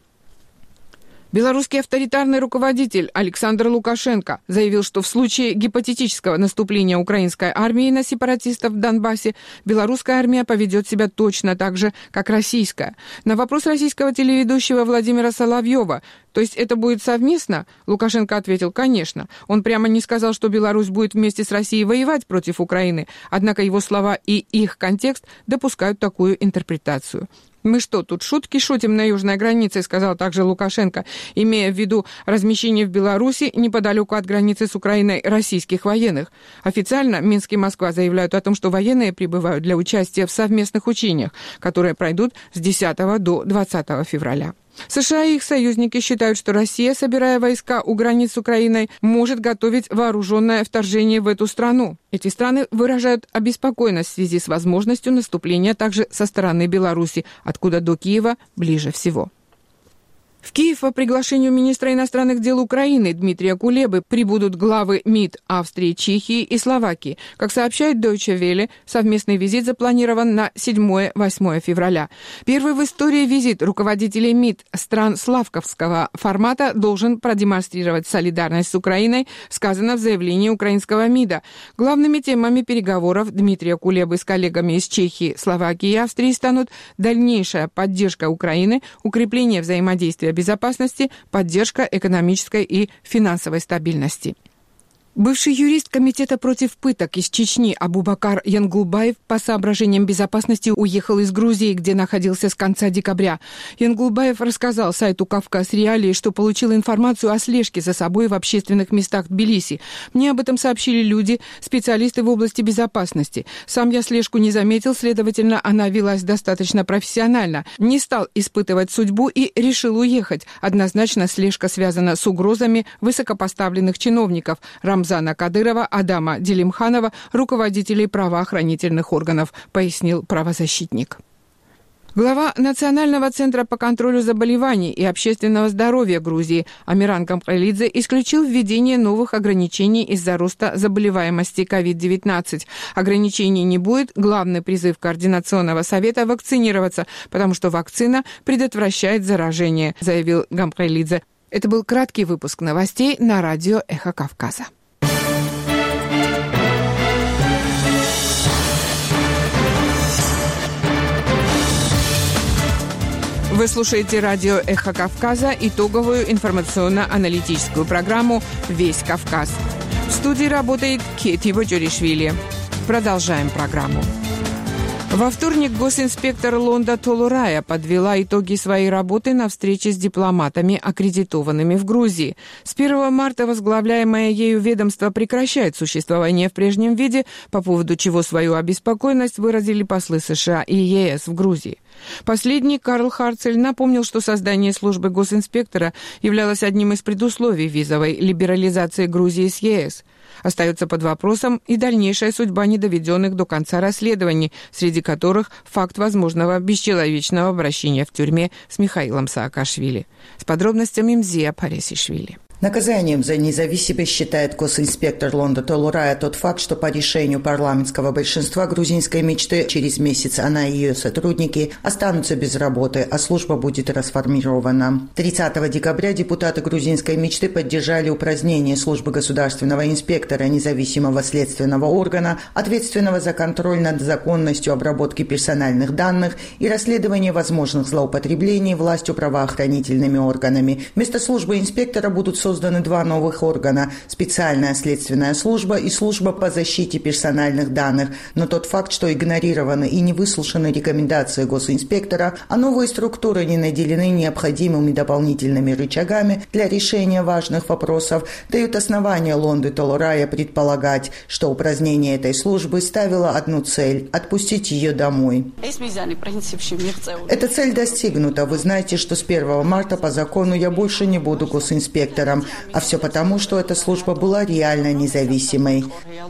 Белорусский авторитарный руководитель Александр Лукашенко заявил, что в случае гипотетического наступления украинской армии на сепаратистов в Донбассе белорусская армия поведет себя точно так же, как российская. На вопрос российского телеведущего Владимира Соловьева, то есть это будет совместно, Лукашенко ответил, конечно. Он прямо не сказал, что Беларусь будет вместе с Россией воевать против Украины, однако его слова и их контекст допускают такую интерпретацию. «Мы что, тут шутки шутим на южной границе», сказал также Лукашенко, имея в виду размещение в Беларуси неподалеку от границы с Украиной российских военных. Официально Минск и Москва заявляют о том, что военные прибывают для участия в совместных учениях, которые пройдут с 10 до 20 февраля. США и их союзники считают, что Россия, собирая войска у границ с Украиной, может готовить вооруженное вторжение в эту страну. Эти страны выражают обеспокоенность в связи с возможностью наступления также со стороны Беларуси, откуда до Киева ближе всего. В Киев по приглашению министра иностранных дел Украины Дмитрия Кулебы прибудут главы МИД Австрии, Чехии и Словакии. Как сообщает Deutsche Welle, совместный визит запланирован на 7-8 февраля. Первый в истории визит руководителей МИД стран славковского формата должен продемонстрировать солидарность с Украиной, сказано в заявлении украинского МИДа. Главными темами переговоров Дмитрия Кулебы с коллегами из Чехии, Словакии и Австрии станут дальнейшая поддержка Украины, укрепление взаимодействия безопасности, поддержка экономической и финансовой стабильности. Бывший юрист Комитета против пыток из Чечни Абубакар Янгулбаев по соображениям безопасности уехал из Грузии, где находился с конца декабря. Янгулбаев рассказал сайту «Кавказ Реалии», что получил информацию о слежке за собой в общественных местах Тбилиси. Мне об этом сообщили люди, специалисты в области безопасности. Сам я слежку не заметил, следовательно, она велась достаточно профессионально. Не стал испытывать судьбу и решил уехать. Однозначно слежка связана с угрозами высокопоставленных чиновников Рамзана Кадырова, Адама Делимханова, руководителей правоохранительных органов, пояснил правозащитник. Глава Национального центра по контролю заболеваний и общественного здоровья Грузии Амиран Гамхалидзе исключил введение новых ограничений из-за роста заболеваемости COVID-19. Ограничений не будет. Главный призыв Координационного совета – вакцинироваться, потому что вакцина предотвращает заражение, заявил Гамхалидзе. Это был краткий выпуск новостей на радио «Эхо Кавказа». Вы слушаете радио «Эхо Кавказа», итоговую информационно-аналитическую программу «Весь Кавказ». В студии работает Кети Боджоришвили. Продолжаем программу. Во вторник госинспектор Лонда Толурая подвела итоги своей работы на встрече с дипломатами, аккредитованными в Грузии. С 1 марта возглавляемое ею ведомство прекращает существование в прежнем виде, по поводу чего свою обеспокоенность выразили послы США и ЕС в Грузии. Последний, Карл Харцель, напомнил, что создание службы госинспектора являлось одним из предусловий визовой либерализации Грузии с ЕС. Остается под вопросом и дальнейшая судьба недоведенных до конца расследований, среди которых факт возможного бесчеловечного обращения в тюрьме с Михаилом Саакашвили. С подробностями Мзия Паресишвили. Наказанием за независимость считает госинспектор Лонда Толурая тот факт, что по решению парламентского большинства грузинской мечты через месяц она и ее сотрудники останутся без работы, а служба будет расформирована. 30 декабря депутаты грузинской мечты поддержали упразднение службы государственного инспектора, независимого следственного органа, ответственного за контроль над законностью обработки персональных данных и расследование возможных злоупотреблений властью правоохранительными органами. Вместо службы инспектора будут созданы два новых органа – специальная следственная служба и служба по защите персональных данных. Но тот факт, что игнорированы и не выслушаны рекомендации госинспектора, а новые структуры не наделены необходимыми дополнительными рычагами для решения важных вопросов, дают основания Лонды Толурая предполагать, что упразднение этой службы ставило одну цель – отпустить ее домой. Эта цель достигнута. Вы знаете, что с 1 марта по закону я больше не буду госинспектором, а все потому, что эта служба была реально независимой,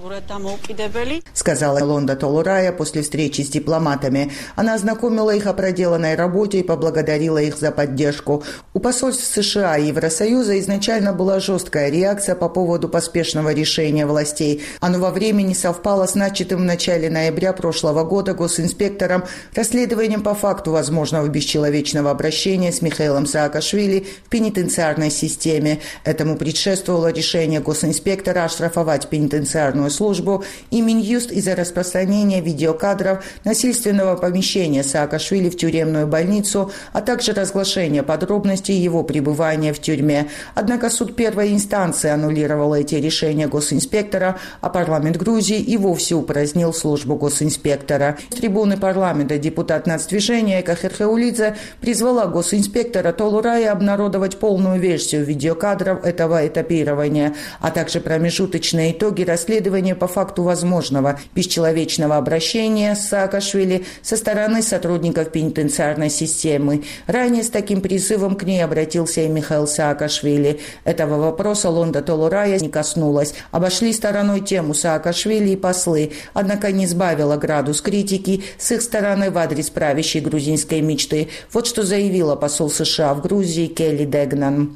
сказала Лонда Толурая после встречи с дипломатами. Она ознакомила их о проделанной работе и поблагодарила их за поддержку. У посольств США и Евросоюза изначально была жесткая реакция по поводу поспешного решения властей. Оно во времени совпало с начатым в начале ноября прошлого года госинспектором расследованием по факту возможного бесчеловечного обращения с Михаилом Саакашвили в пенитенциарной системе. Этому предшествовало решение госинспектора оштрафовать пенитенциарную службу и Минюст из-за распространения видеокадров насильственного помещения Саакашвили в тюремную больницу, а также разглашение подробностей его пребывания в тюрьме. Однако суд первой инстанции аннулировал эти решения госинспектора, а парламент Грузии и вовсе упразднил службу госинспектора. С трибуны парламента депутат нацдвижения Эка Херхеулидзе призвала госинспектора Толурая обнародовать полную версию видеокадров этого этапирования, а также промежуточные итоги расследования по факту возможного бесчеловечного обращения с Саакашвили со стороны сотрудников пенитенциарной системы. Ранее с таким призывом к ней обратился и Михаил Саакашвили. Этого вопроса Лонда Толурая не коснулась. Обошли стороной тему Саакашвили и послы, однако не сбавила градус критики с их стороны в адрес правящей грузинской мечты. Вот что заявила посол США в Грузии Келли Дегнан.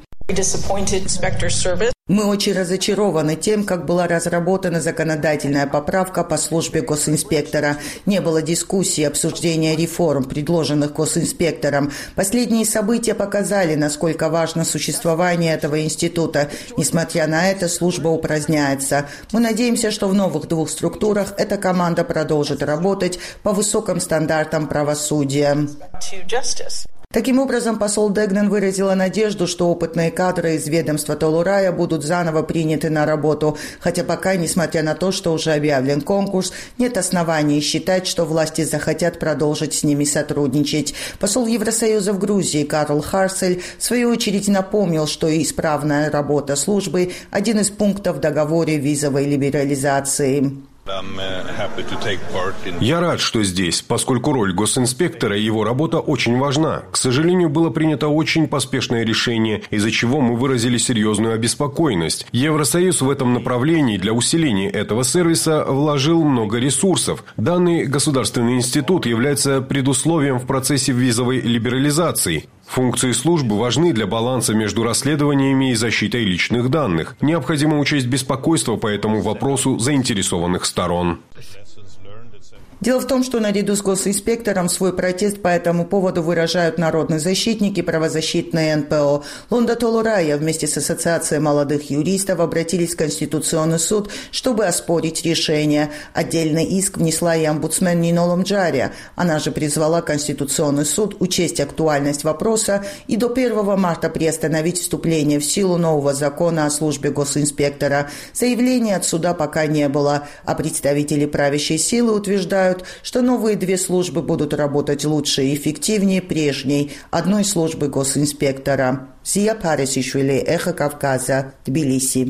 Мы очень разочарованы тем, как была разработана законодательная поправка по службе госинспектора. Не было дискуссии, обсуждения реформ, предложенных госинспектором. Последние события показали, насколько важно существование этого института. Несмотря на это, служба упраздняется. Мы надеемся, что в новых двух структурах эта команда продолжит работать по высоким стандартам правосудия. Таким образом, посол Дегнен выразила надежду, что опытные кадры из ведомства Толурая будут заново приняты на работу, хотя пока, несмотря на то, что уже объявлен конкурс, нет оснований считать, что власти захотят продолжить с ними сотрудничать. Посол Евросоюза в Грузии Карл Харцель в свою очередь напомнил, что исправная работа службы – один из пунктов в договоре визовой либерализации. Я рад, что здесь, поскольку роль госинспектора и его работа очень важна. К сожалению, было принято очень поспешное решение, из-за чего мы выразили серьезную обеспокоенность. Евросоюз в этом направлении для усиления этого сервиса вложил много ресурсов. Данный государственный институт является предусловием в процессе визовой либерализации. Функции службы важны для баланса между расследованиями и защитой личных данных. Необходимо учесть беспокойство по этому вопросу заинтересованных сторон. Дело в том, что наряду с госинспектором свой протест по этому поводу выражают народные защитники, правозащитные НПО. Лонда Толурая вместе с Ассоциацией молодых юристов обратились в Конституционный суд, чтобы оспорить решение. Отдельный иск внесла и омбудсмен Нино Ломджария. Она же призвала Конституционный суд учесть актуальность вопроса и до 1 марта приостановить вступление в силу нового закона о службе госинспектора. Заявления от суда пока не было, а представители правящей силы утверждают, что новые 2 службы будут работать лучше и эффективнее прежней одной службы госинспектора. Зия Парисишвили, Эхо Кавказа, Тбилиси.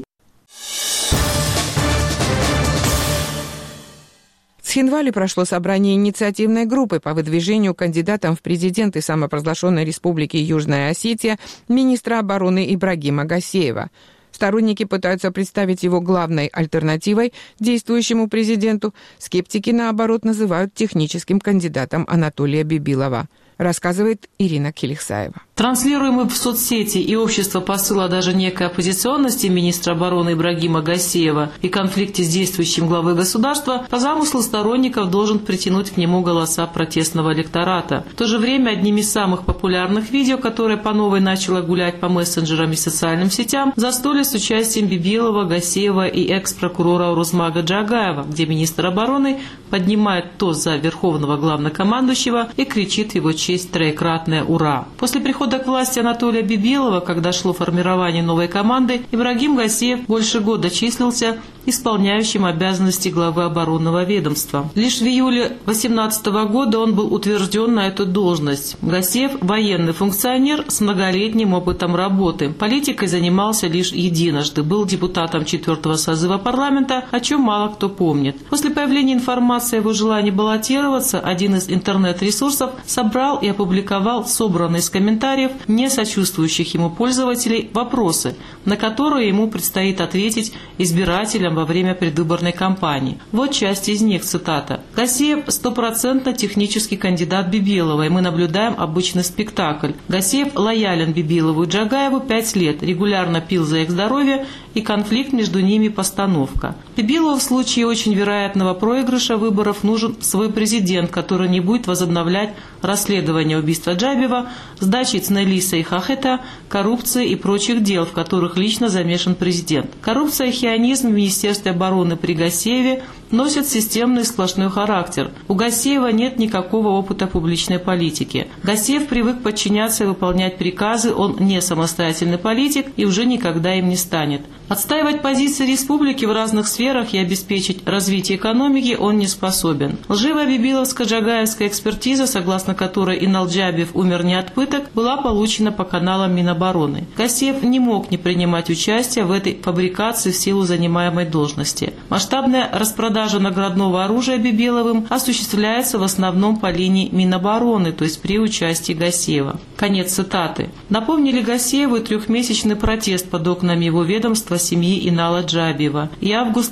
В Цхинвале прошло собрание инициативной группы по выдвижению кандидатом в президенты самопровозглашенной республики Южная Осетия министра обороны Ибрагима Гасеева. Сторонники пытаются представить его главной альтернативой действующему президенту. Скептики, наоборот, называют техническим кандидатом Анатолия Бибилова. Рассказывает Ирина Келихсаева. Транслируемый в соцсети и общество посыл о даже некой оппозиционности министра обороны Ибрагима Гасеева и конфликте с действующим главой государства по замыслу сторонников должен притянуть к нему голоса протестного электората. В то же время одним из самых популярных видео, которое по новой начало гулять по мессенджерам и социальным сетям, застолье с участием Бибилова, Гасеева и экс-прокурора Урузмага Джагаева, где министр обороны поднимает тост за верховного главнокомандующего и кричит в его честь троекратное «Ура!». После прихода к власти Анатолия Бибилова, когда шло формирование новой команды, Ибрагим Гасеев больше года числился исполняющим обязанности главы оборонного ведомства. Лишь в июле 2018 года он был утвержден на эту должность. Гасеев – военный функционер с многолетним опытом работы. Политикой занимался лишь единожды. Был депутатом 4-го созыва парламента, о чем мало кто помнит. После появления информации о его желании баллотироваться, один из интернет-ресурсов собрал и опубликовал собранные из комментариев не сочувствующих ему пользователей вопросы, на которые ему предстоит ответить избирателям во время предвыборной кампании. Вот часть из них, цитата. «Гасеев – стопроцентно технический кандидат Бибилова, и мы наблюдаем обычный спектакль. Гасеев лоялен Бибилову и Джагаеву 5 лет, регулярно пил за их здоровье, и конфликт между ними – постановка. Бибилову в случае очень вероятного проигрыша выборов нужен свой президент, который не будет возобновлять расследование убийства Джабева, сдачи Цнелиса и Хахета, коррупции и прочих дел, в которых лично замешан президент. Коррупция и хионизм в Министерстве обороны при Гасееве носят системный сплошной характер. У Гасеева нет никакого опыта публичной политики. Гасеев привык подчиняться и выполнять приказы, он не самостоятельный политик и уже никогда им не станет. Отстаивать позиции республики в разных сферах и обеспечить развитие экономики он не способен. Лживая бибиловско-джагаевская экспертиза, согласно которой Инал Джабев умер не от пыток, была получена по каналам Минобороны. Гасеев не мог не принимать участие в этой фабрикации в силу занимаемой должности. Масштабная распродажа наградного оружия Бибиловым осуществляется в основном по линии Минобороны, то есть при участии Гасеева. Конец цитаты. Напомнили Гасееву и 3-месячный протест под окнами его ведомства семьи Инала Джабиева и август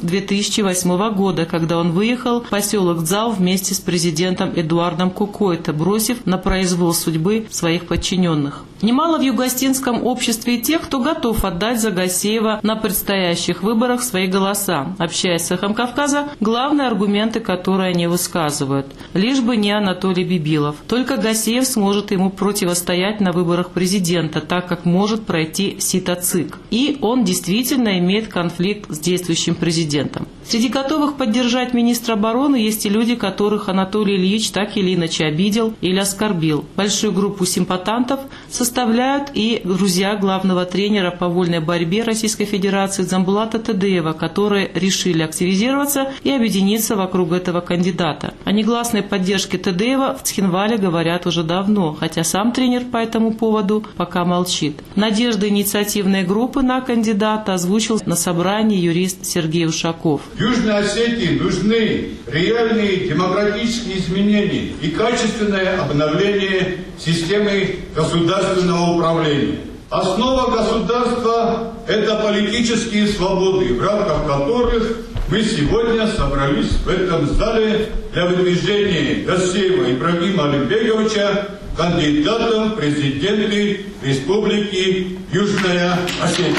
2008 года, когда он выехал в поселок Дзал вместе с президентом Эдуардом Кукойто, бросив на произвол судьбы своих подчиненных. Немало в югоостинском обществе и тех, кто готов отдать за Гасеева на предстоящих выборах свои голоса. Общаясь с «Эхом Кавказа», главные аргументы, которые они высказывают. Лишь бы не Анатолий Бибилов. Только Гасеев сможет ему противостоять на выборах президента, так как может пройти сито-ЦИК. И он действительно имеет конфликт с действующим президентом. Среди готовых поддержать министра обороны есть и люди, которых Анатолий Ильич так или иначе обидел или оскорбил. Большую группу симпатантов составляют и друзья главного тренера по вольной борьбе Российской Федерации Дзамбулата Тадеева, которые решили активизироваться и объединиться вокруг этого кандидата. О негласной поддержке Тадеева в Цхинвале говорят уже давно, хотя сам тренер по этому поводу пока молчит. Надежды инициативной группы на кандидата озвучил на собрании юрист Сергей Ушаков. Южной Осетии нужны реальные демократические изменения и качественное обновление системы государственного управления. Основа государства – это политические свободы, в рамках которых мы сегодня собрались в этом зале для выдвижения Гасеева Ибрагима Алимбековича кандидатом в президенты Республики Южная Осетия.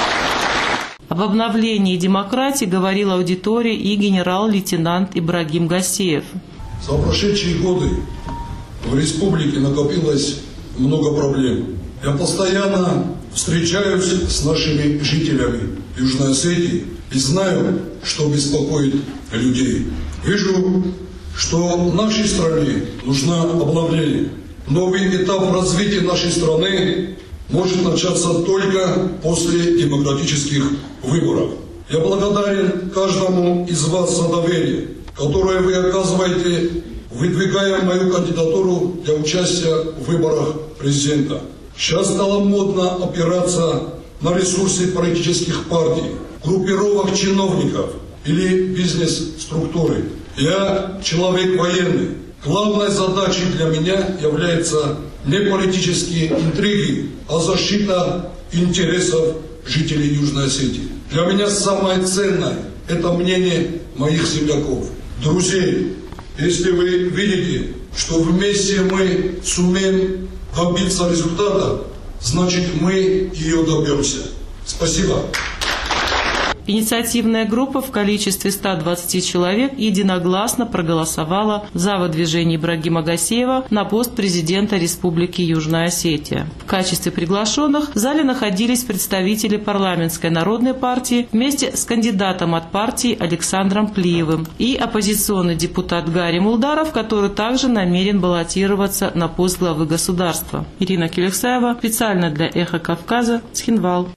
Об обновлении демократии говорил аудитории и генерал-лейтенант Ибрагим Гасеев. За прошедшие годы в республике накопилось много проблем. Я постоянно встречаюсь с нашими жителями Южной Осетии и знаю, что беспокоит людей. Вижу, что нашей стране нужно обновление. Новый этап развития нашей страны может начаться только после демократических выборов. Я благодарен каждому из вас за доверие, которое вы оказываете, выдвигая мою кандидатуру для участия в выборах президента. Сейчас стало модно опираться на ресурсы политических партий, группировок чиновников или бизнес-структуры. Я человек военный. Главной задачей для меня являются не политические интриги, а защита интересов жителей Южной Осетии. Для меня самое ценное – это мнение моих земляков, друзей. Если вы видите, что вместе мы сумеем добиться результата, значит мы ее добьемся. Спасибо. Инициативная группа в количестве 120 человек единогласно проголосовала за выдвижение Ибрагима Гасеева на пост президента Республики Южная Осетия. В качестве приглашенных в зале находились представители парламентской народной партии вместе с кандидатом от партии Александром Плиевым и оппозиционный депутат Гарри Мулдаров, который также намерен баллотироваться на пост главы государства. Ирина Келексаева, специально для «Эхо Кавказа», Цхинвал.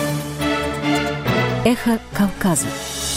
Эхо Кавказа.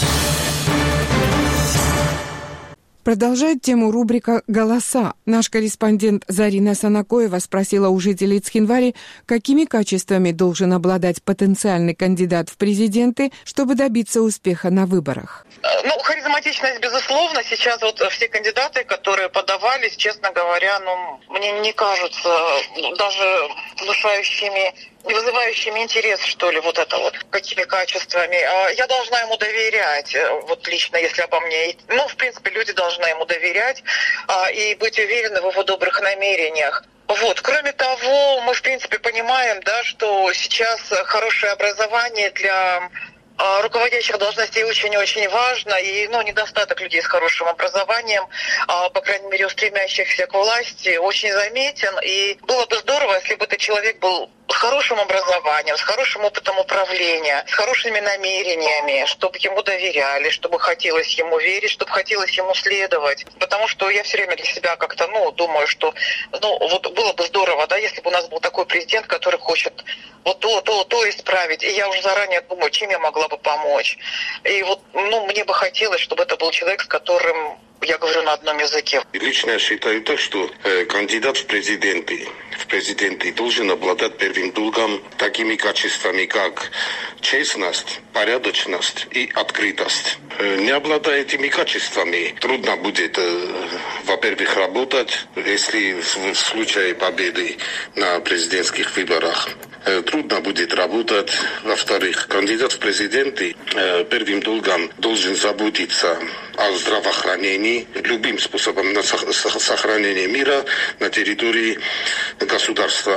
Продолжает тему рубрика «Голоса». Наш корреспондент Зарина Санакоева спросила у жителей Цхинвали, какими качествами должен обладать потенциальный кандидат в президенты, чтобы добиться успеха на выборах. Харизматичность, безусловно. Сейчас вот все кандидаты, которые подавались, честно говоря, мне не кажутся даже вызывающими интерес, что ли, какими качествами. Я должна ему доверять, лично, если обо мне. В принципе, люди должны ему доверять и быть уверены в его добрых намерениях. Кроме того, мы, в принципе, понимаем, что сейчас хорошее образование для руководящих должностей очень-очень важно, и недостаток людей с хорошим образованием, по крайней мере, у стремящихся к власти, очень заметен. И было бы здорово, если бы этот человек был с хорошим образованием, с хорошим опытом управления, с хорошими намерениями, чтобы ему доверяли, чтобы хотелось ему верить, чтобы хотелось ему следовать. Потому что я все время для себя как-то, думаю, что было бы здорово, если бы у нас был такой президент, который хочет то исправить. И я уже заранее думаю, чем я могла бы помочь. И мне бы хотелось, чтобы это был человек, с которым я говорю на одном языке. Лично я считаю так, что кандидат в президенты должен обладать первым долгом такими качествами, как честность, порядочность и открытость. Не обладая этими качествами, трудно будет, во-первых, работать, если в случае победы на президентских выборах. Трудно будет работать. Во-вторых, кандидат в президенты первым долгом должен заботиться о здравоохранении, любым способом на сохранение мира на территории государства.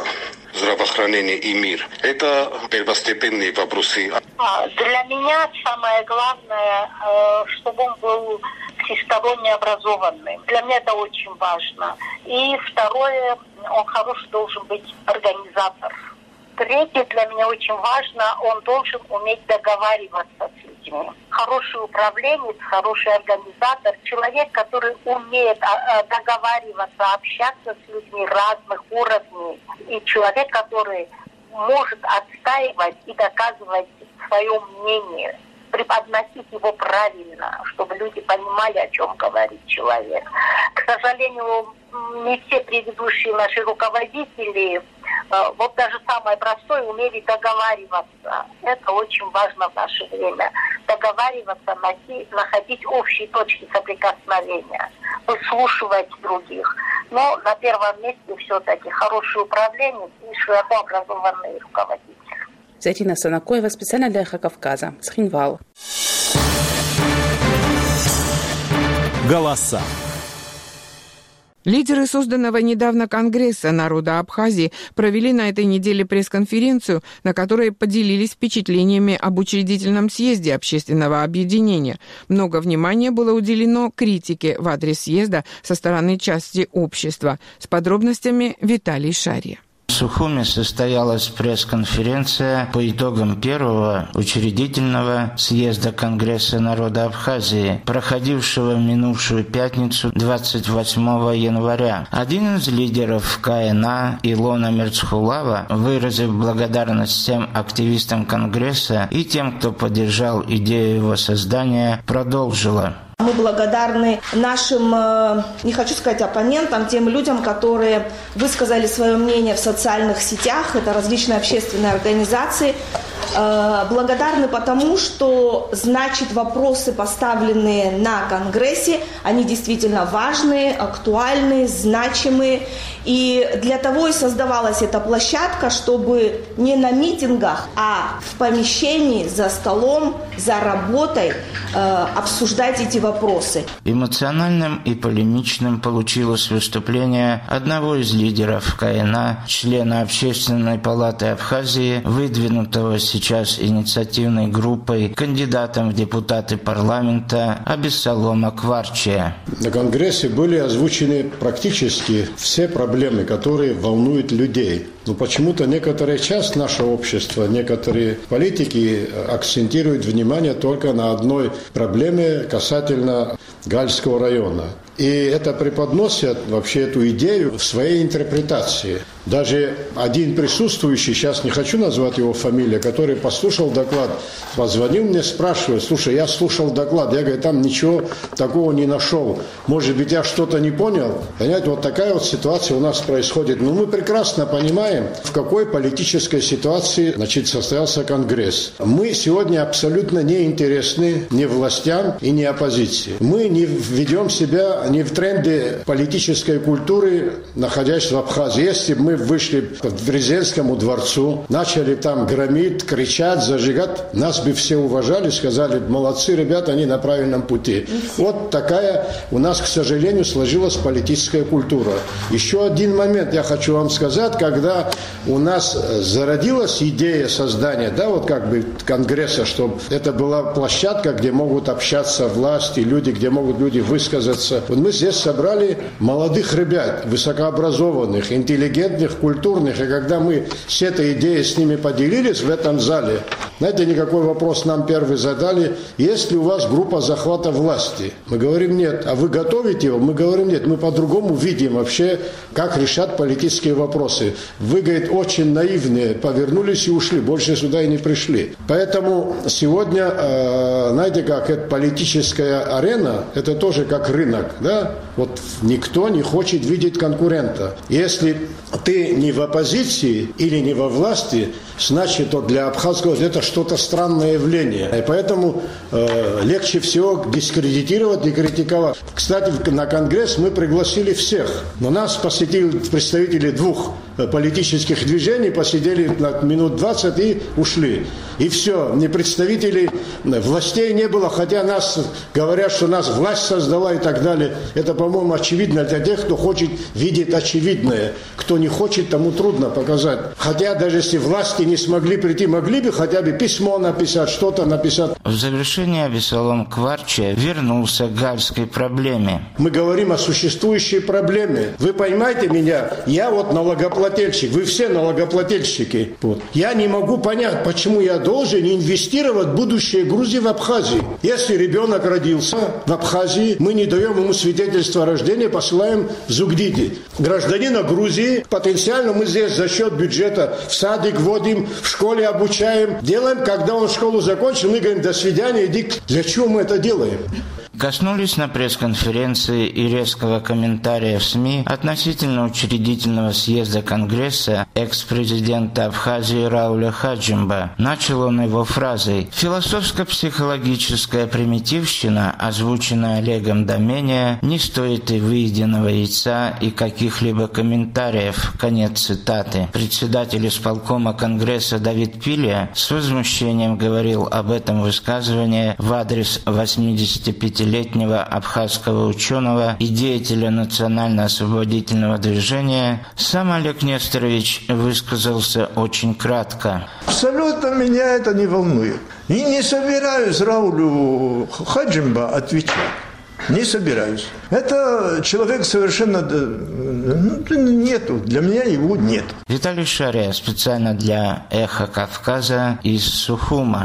здравоохранение и мир. Это первостепенные вопросы. Для меня самое главное, чтобы он был всесторонне образованным. Для меня это очень важно. И второе, он хороший должен быть организатор. Третье, для меня очень важно, он должен уметь договариваться с людьми. Хороший управленец, хороший организатор, человек, который умеет договариваться, общаться с людьми разных уровней. И человек, который может отстаивать и доказывать свое мнение, преподносить его правильно, чтобы люди понимали, о чем говорит человек. К сожалению, не все предыдущие наши руководители, вот даже самое простое, умели договариваться. Это очень важно в наше время. Договариваться, находить общие точки соприкосновения, выслушивать других. Но на первом месте все-таки хороший управленец и широко образованный руководитель. Зарина Санакоева, специально для «Эхо Кавказа», Цхинвал. Голоса. Лидеры созданного недавно Конгресса народа Абхазии провели на этой неделе пресс-конференцию, на которой поделились впечатлениями об учредительном съезде общественного объединения. Много внимания было уделено критике в адрес съезда со стороны части общества. С подробностями Виталий Шарья. В Сухуми состоялась пресс-конференция по итогам первого учредительного съезда Конгресса народа Абхазии, проходившего в минувшую пятницу 28 января. Один из лидеров КНА, Илона Мерцхулава, выразив благодарность всем активистам Конгресса и тем, кто поддержал идею его создания, продолжила. Мы благодарны нашим, не хочу сказать оппонентам, тем людям, которые высказали свое мнение в социальных сетях, это различные общественные организации. Благодарны потому, что, значит, вопросы, поставленные на Конгрессе, они действительно важные, актуальные, значимые. И для того и создавалась эта площадка, чтобы не на митингах, а в помещении, за столом, за работой обсуждать эти вопросы. Эмоциональным и полемичным получилось выступление одного из лидеров КНА, члена Общественной палаты Абхазии, выдвинутого сейчас инициативной группой кандидатом в депутаты парламента Абиссалома Кварчия. На Конгрессе были озвучены практически все проблемы, которые волнуют людей. Но почему-то некоторая часть нашего общества, некоторые политики акцентируют внимание только на одной проблеме касательно Гальского района. И это преподносят вообще эту идею в своей интерпретации. Даже один присутствующий, сейчас не хочу назвать его фамилию, который послушал доклад, позвонил мне, спрашивает: слушай, я слушал доклад, я, говорю, там ничего такого не нашел. Может быть, я что-то не понял? Понимаете, вот такая вот ситуация у нас происходит. Но мы прекрасно понимаем, в какой политической ситуации, значит, состоялся Конгресс. Мы сегодня абсолютно не интересны ни властям и ни оппозиции. Мы не ведем себя не в тренде политической культуры, находясь в Абхазии. Если бы мы вышли к президентскому дворцу, начали там громить, кричать, зажигать, нас бы все уважали, сказали: молодцы, ребята, они на правильном пути. Вот такая у нас, к сожалению, сложилась политическая культура. Еще один момент я хочу вам сказать. Когда у нас зародилась идея создания, да, вот как бы Конгресса, чтобы это была площадка, где могут общаться власти, люди, где могут люди высказаться. Вот мы здесь собрали молодых ребят, высокообразованных, интеллигентных, культурных, и когда мы с этой идеей с ними поделились в этом зале, знаете, никакой вопрос нам первый задали: есть ли у вас группа захвата власти? Мы говорим: нет. А вы готовите его? Мы говорим: нет. Мы по-другому видим вообще, как решать политические вопросы. Вы, говорит, очень наивные, повернулись и ушли, больше сюда и не пришли. Поэтому сегодня, знаете, как это политическая арена, это тоже как рынок, да? Вот никто не хочет видеть конкурента. Если ты не в оппозиции или не во власти, значит, вот для абхазского это что-то странное явление. И поэтому легче всего дискредитировать и критиковать. Кстати, на Конгресс мы пригласили всех, но нас посетили представители двух политических движений, посидели на минут 20 и ушли. И все, ни представителей властей не было, хотя нас говорят, что нас власть создала и так далее. Это, по-моему, очевидно для тех, кто хочет видеть очевидное. Кто не хочет, тому трудно показать. Хотя даже если власти не смогли прийти, могли бы хотя бы письмо написать, что-то написать. В завершение Авесолом Кварче вернулся к гальской проблеме. Мы говорим о существующей проблеме. Вы поймаете меня? Я вот налогоплательщик. Вы все налогоплательщики. Вот. Я не могу понять, почему я должен инвестировать в будущее Грузии в Абхазии. Если ребенок родился в Абхазии, мы не даем ему свидетельство о рождении, посылаем в Зугдиди. Гражданина Грузии потенциально мы здесь за счет бюджета в садик вводим, в школе обучаем. Делаем, когда он школу закончил, мы говорим, до свидания, иди. Для чего мы это делаем? Коснулись на пресс-конференции и резкого комментария в СМИ относительно учредительного съезда Конгресса экс-президента Абхазии Рауля Хаджимба. Начал он его фразой: «Философско-психологическая примитивщина, озвученная Олегом Домения, не стоит и выеденного яйца и каких-либо комментариев». Конец цитаты. Председатель исполкома Конгресса Давид Пилия с возмущением говорил об этом высказывании в адрес 85-летнего абхазского ученого и деятеля национально-освободительного движения. Сам Олег Несторович высказался очень кратко. Абсолютно меня это не волнует. И не собираюсь Раулю Хаджимба отвечать. Не собираюсь. Это человек совершенно... нету. Для меня его нет. Виталий Шария специально для «Эхо Кавказа» из Сухума.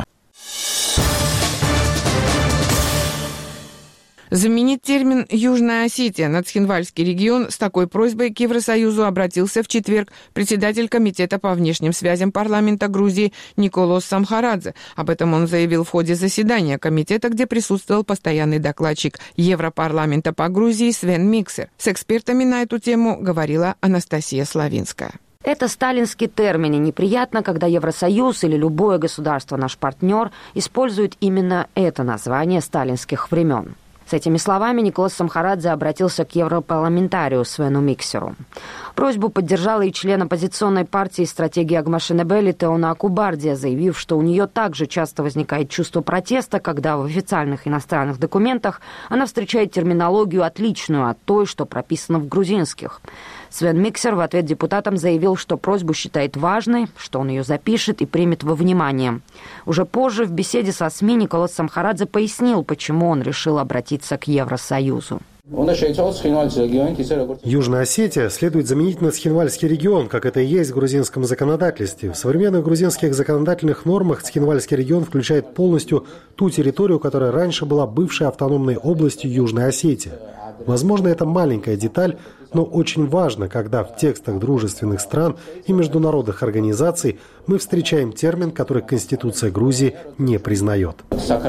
Заменить термин «Южная Осетия» на Цхинвальский регион с такой просьбой к Евросоюзу обратился в четверг председатель Комитета по внешним связям парламента Грузии Николос Самхарадзе. Об этом он заявил в ходе заседания комитета, где присутствовал постоянный докладчик Европарламента по Грузии Свен Миксер. С экспертами на эту тему говорила Анастасия Славинская. Это сталинский термин, и неприятно, когда Евросоюз или любое государство, наш партнер, использует именно это название сталинских времен. С этими словами Николос Самхарадзе обратился к европарламентарию Свену Миксеру. Просьбу поддержала и член оппозиционной партии «Стратегии Агмашенебели» Теона Акубардия, заявив, что у нее также часто возникает чувство протеста, когда в официальных иностранных документах она встречает терминологию, отличную от той, что прописано в грузинских. Свен Миксер в ответ депутатам заявил, что просьбу считает важной, что он ее запишет и примет во внимание. Уже позже в беседе со СМИ Николос Самхарадзе пояснил, почему он решил обратиться к Евросоюзу. Южная Осетия следует заменить на Цхинвальский регион, как это и есть в грузинском законодательстве. В современных грузинских законодательных нормах Цхинвальский регион включает полностью ту территорию, которая раньше была бывшей автономной областью Южной Осетии. Возможно, это маленькая деталь, но очень важно, когда в текстах дружественных стран и международных организаций мы встречаем термин, который Конституция Грузии не признает.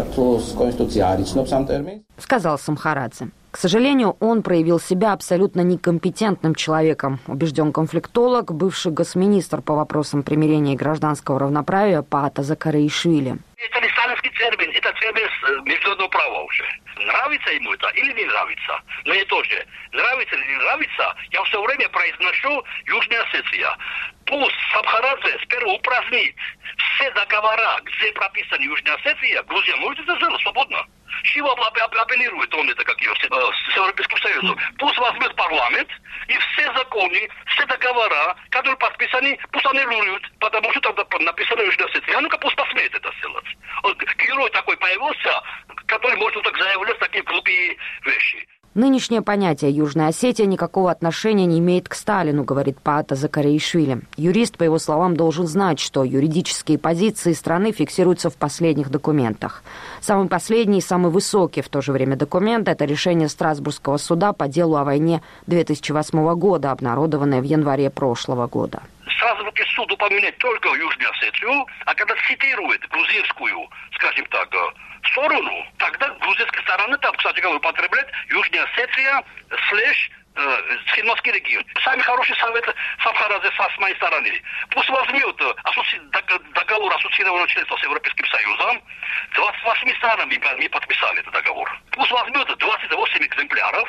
Сказал Самхарадзе. К сожалению, он проявил себя абсолютно некомпетентным человеком, убежден конфликтолог, бывший госминистр по вопросам примирения и гражданского равноправия Паата Закараишвили. Это не сталинский термин, это термин международного права уже. Нравится ему это или не нравится? Мне тоже. Нравится или не нравится, я все время произношу Южная Осетия. Пусть Самхарадзе сперва упразднит все договора, где прописана Южная Осетия, Грузия может это сделать свободно. Чего апеллирует он это, как с Европейским Союзом? Пусть возьмет парламент и все законы, все договора, которые подписаны, пусть аннулируют, потому что там написано Южная Осетия. А ну-ка пусть посмеет это сделать. Герой такой появился, который может так заявлять такие глупые вещи. Нынешнее понятие «Южная Осетия» никакого отношения не имеет к Сталину, говорит Паата Закараишвили. Юрист, по его словам, должен знать, что юридические позиции страны фиксируются в последних документах. Самый последний и самый высокий в то же время документ – это решение Страсбургского суда по делу о войне 2008 года, обнародованное в январе прошлого года. Страсбургский суд упоминает только Южную Осетию, а когда цитирует грузинскую, скажем так, сторону, тогда грузинская сторона, там, кстати говоря, употребляет Южная Осетия Цхинвальский регион. Самый хороший совет Самхарадзе с моей стороны. Пусть возьмет договор ассоциированного членства с Европейским Союзом. 28 странами не подписали этот договор. Пусть возьмет 28 экземпляров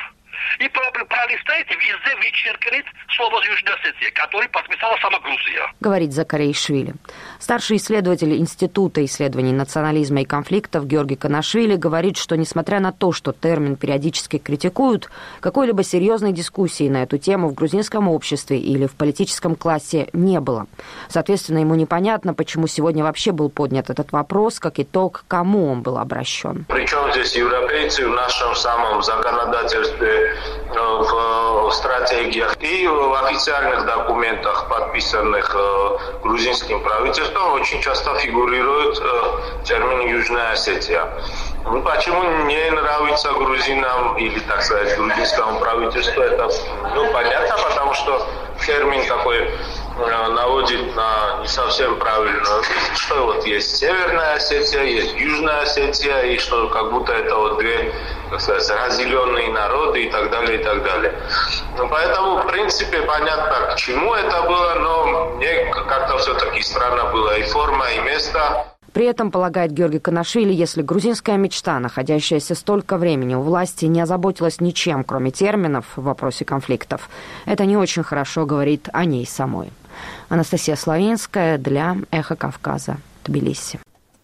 И пролистайте, везде вычеркнет слово Южная Осетия, которое подписала сама Грузия. Говорит Закаришвили. Старший исследователь Института исследований национализма и конфликтов Георгий Канашвили говорит, что несмотря на то, что термин периодически критикуют, какой-либо серьезной дискуссии на эту тему в грузинском обществе или в политическом классе не было. Соответственно, ему непонятно, почему сегодня вообще был поднят этот вопрос, как итог, кому он был обращен. Причем здесь европейцы в нашем самом законодательстве, в стратегиях и в официальных документах, подписанных грузинским правительством, очень часто фигурирует термин «Южная Осетия». Почему не нравится грузинам или, так сказать, грузинскому правительству, это понятно, потому что термин такой наводит на не совсем правильную, что вот есть Северная Осетия, есть Южная Осетия, и что как будто это вот две, так сказать, разделенные народы и так далее, и так далее. Поэтому, в принципе, понятно, к чему это было, но мне как-то все-таки странно было и форма, и место. При этом, полагает Георгий Канашвили, если грузинская мечта, находящаяся столько времени у власти, не озаботилась ничем, кроме терминов в вопросе конфликтов, это не очень хорошо говорит о ней самой. Анастасия Славинская для «Эхо Кавказа», Тбилиси.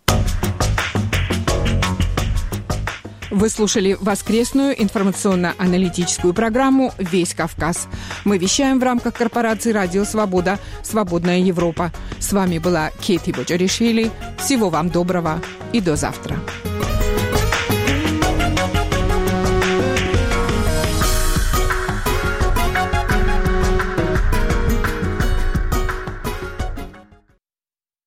Вы слушали воскресную информационно-аналитическую программу «Весь Кавказ». Мы вещаем в рамках корпорации «Радио Свобода», «Свободная Европа». С вами была Кети Боджаришвили. Всего вам доброго и до завтра.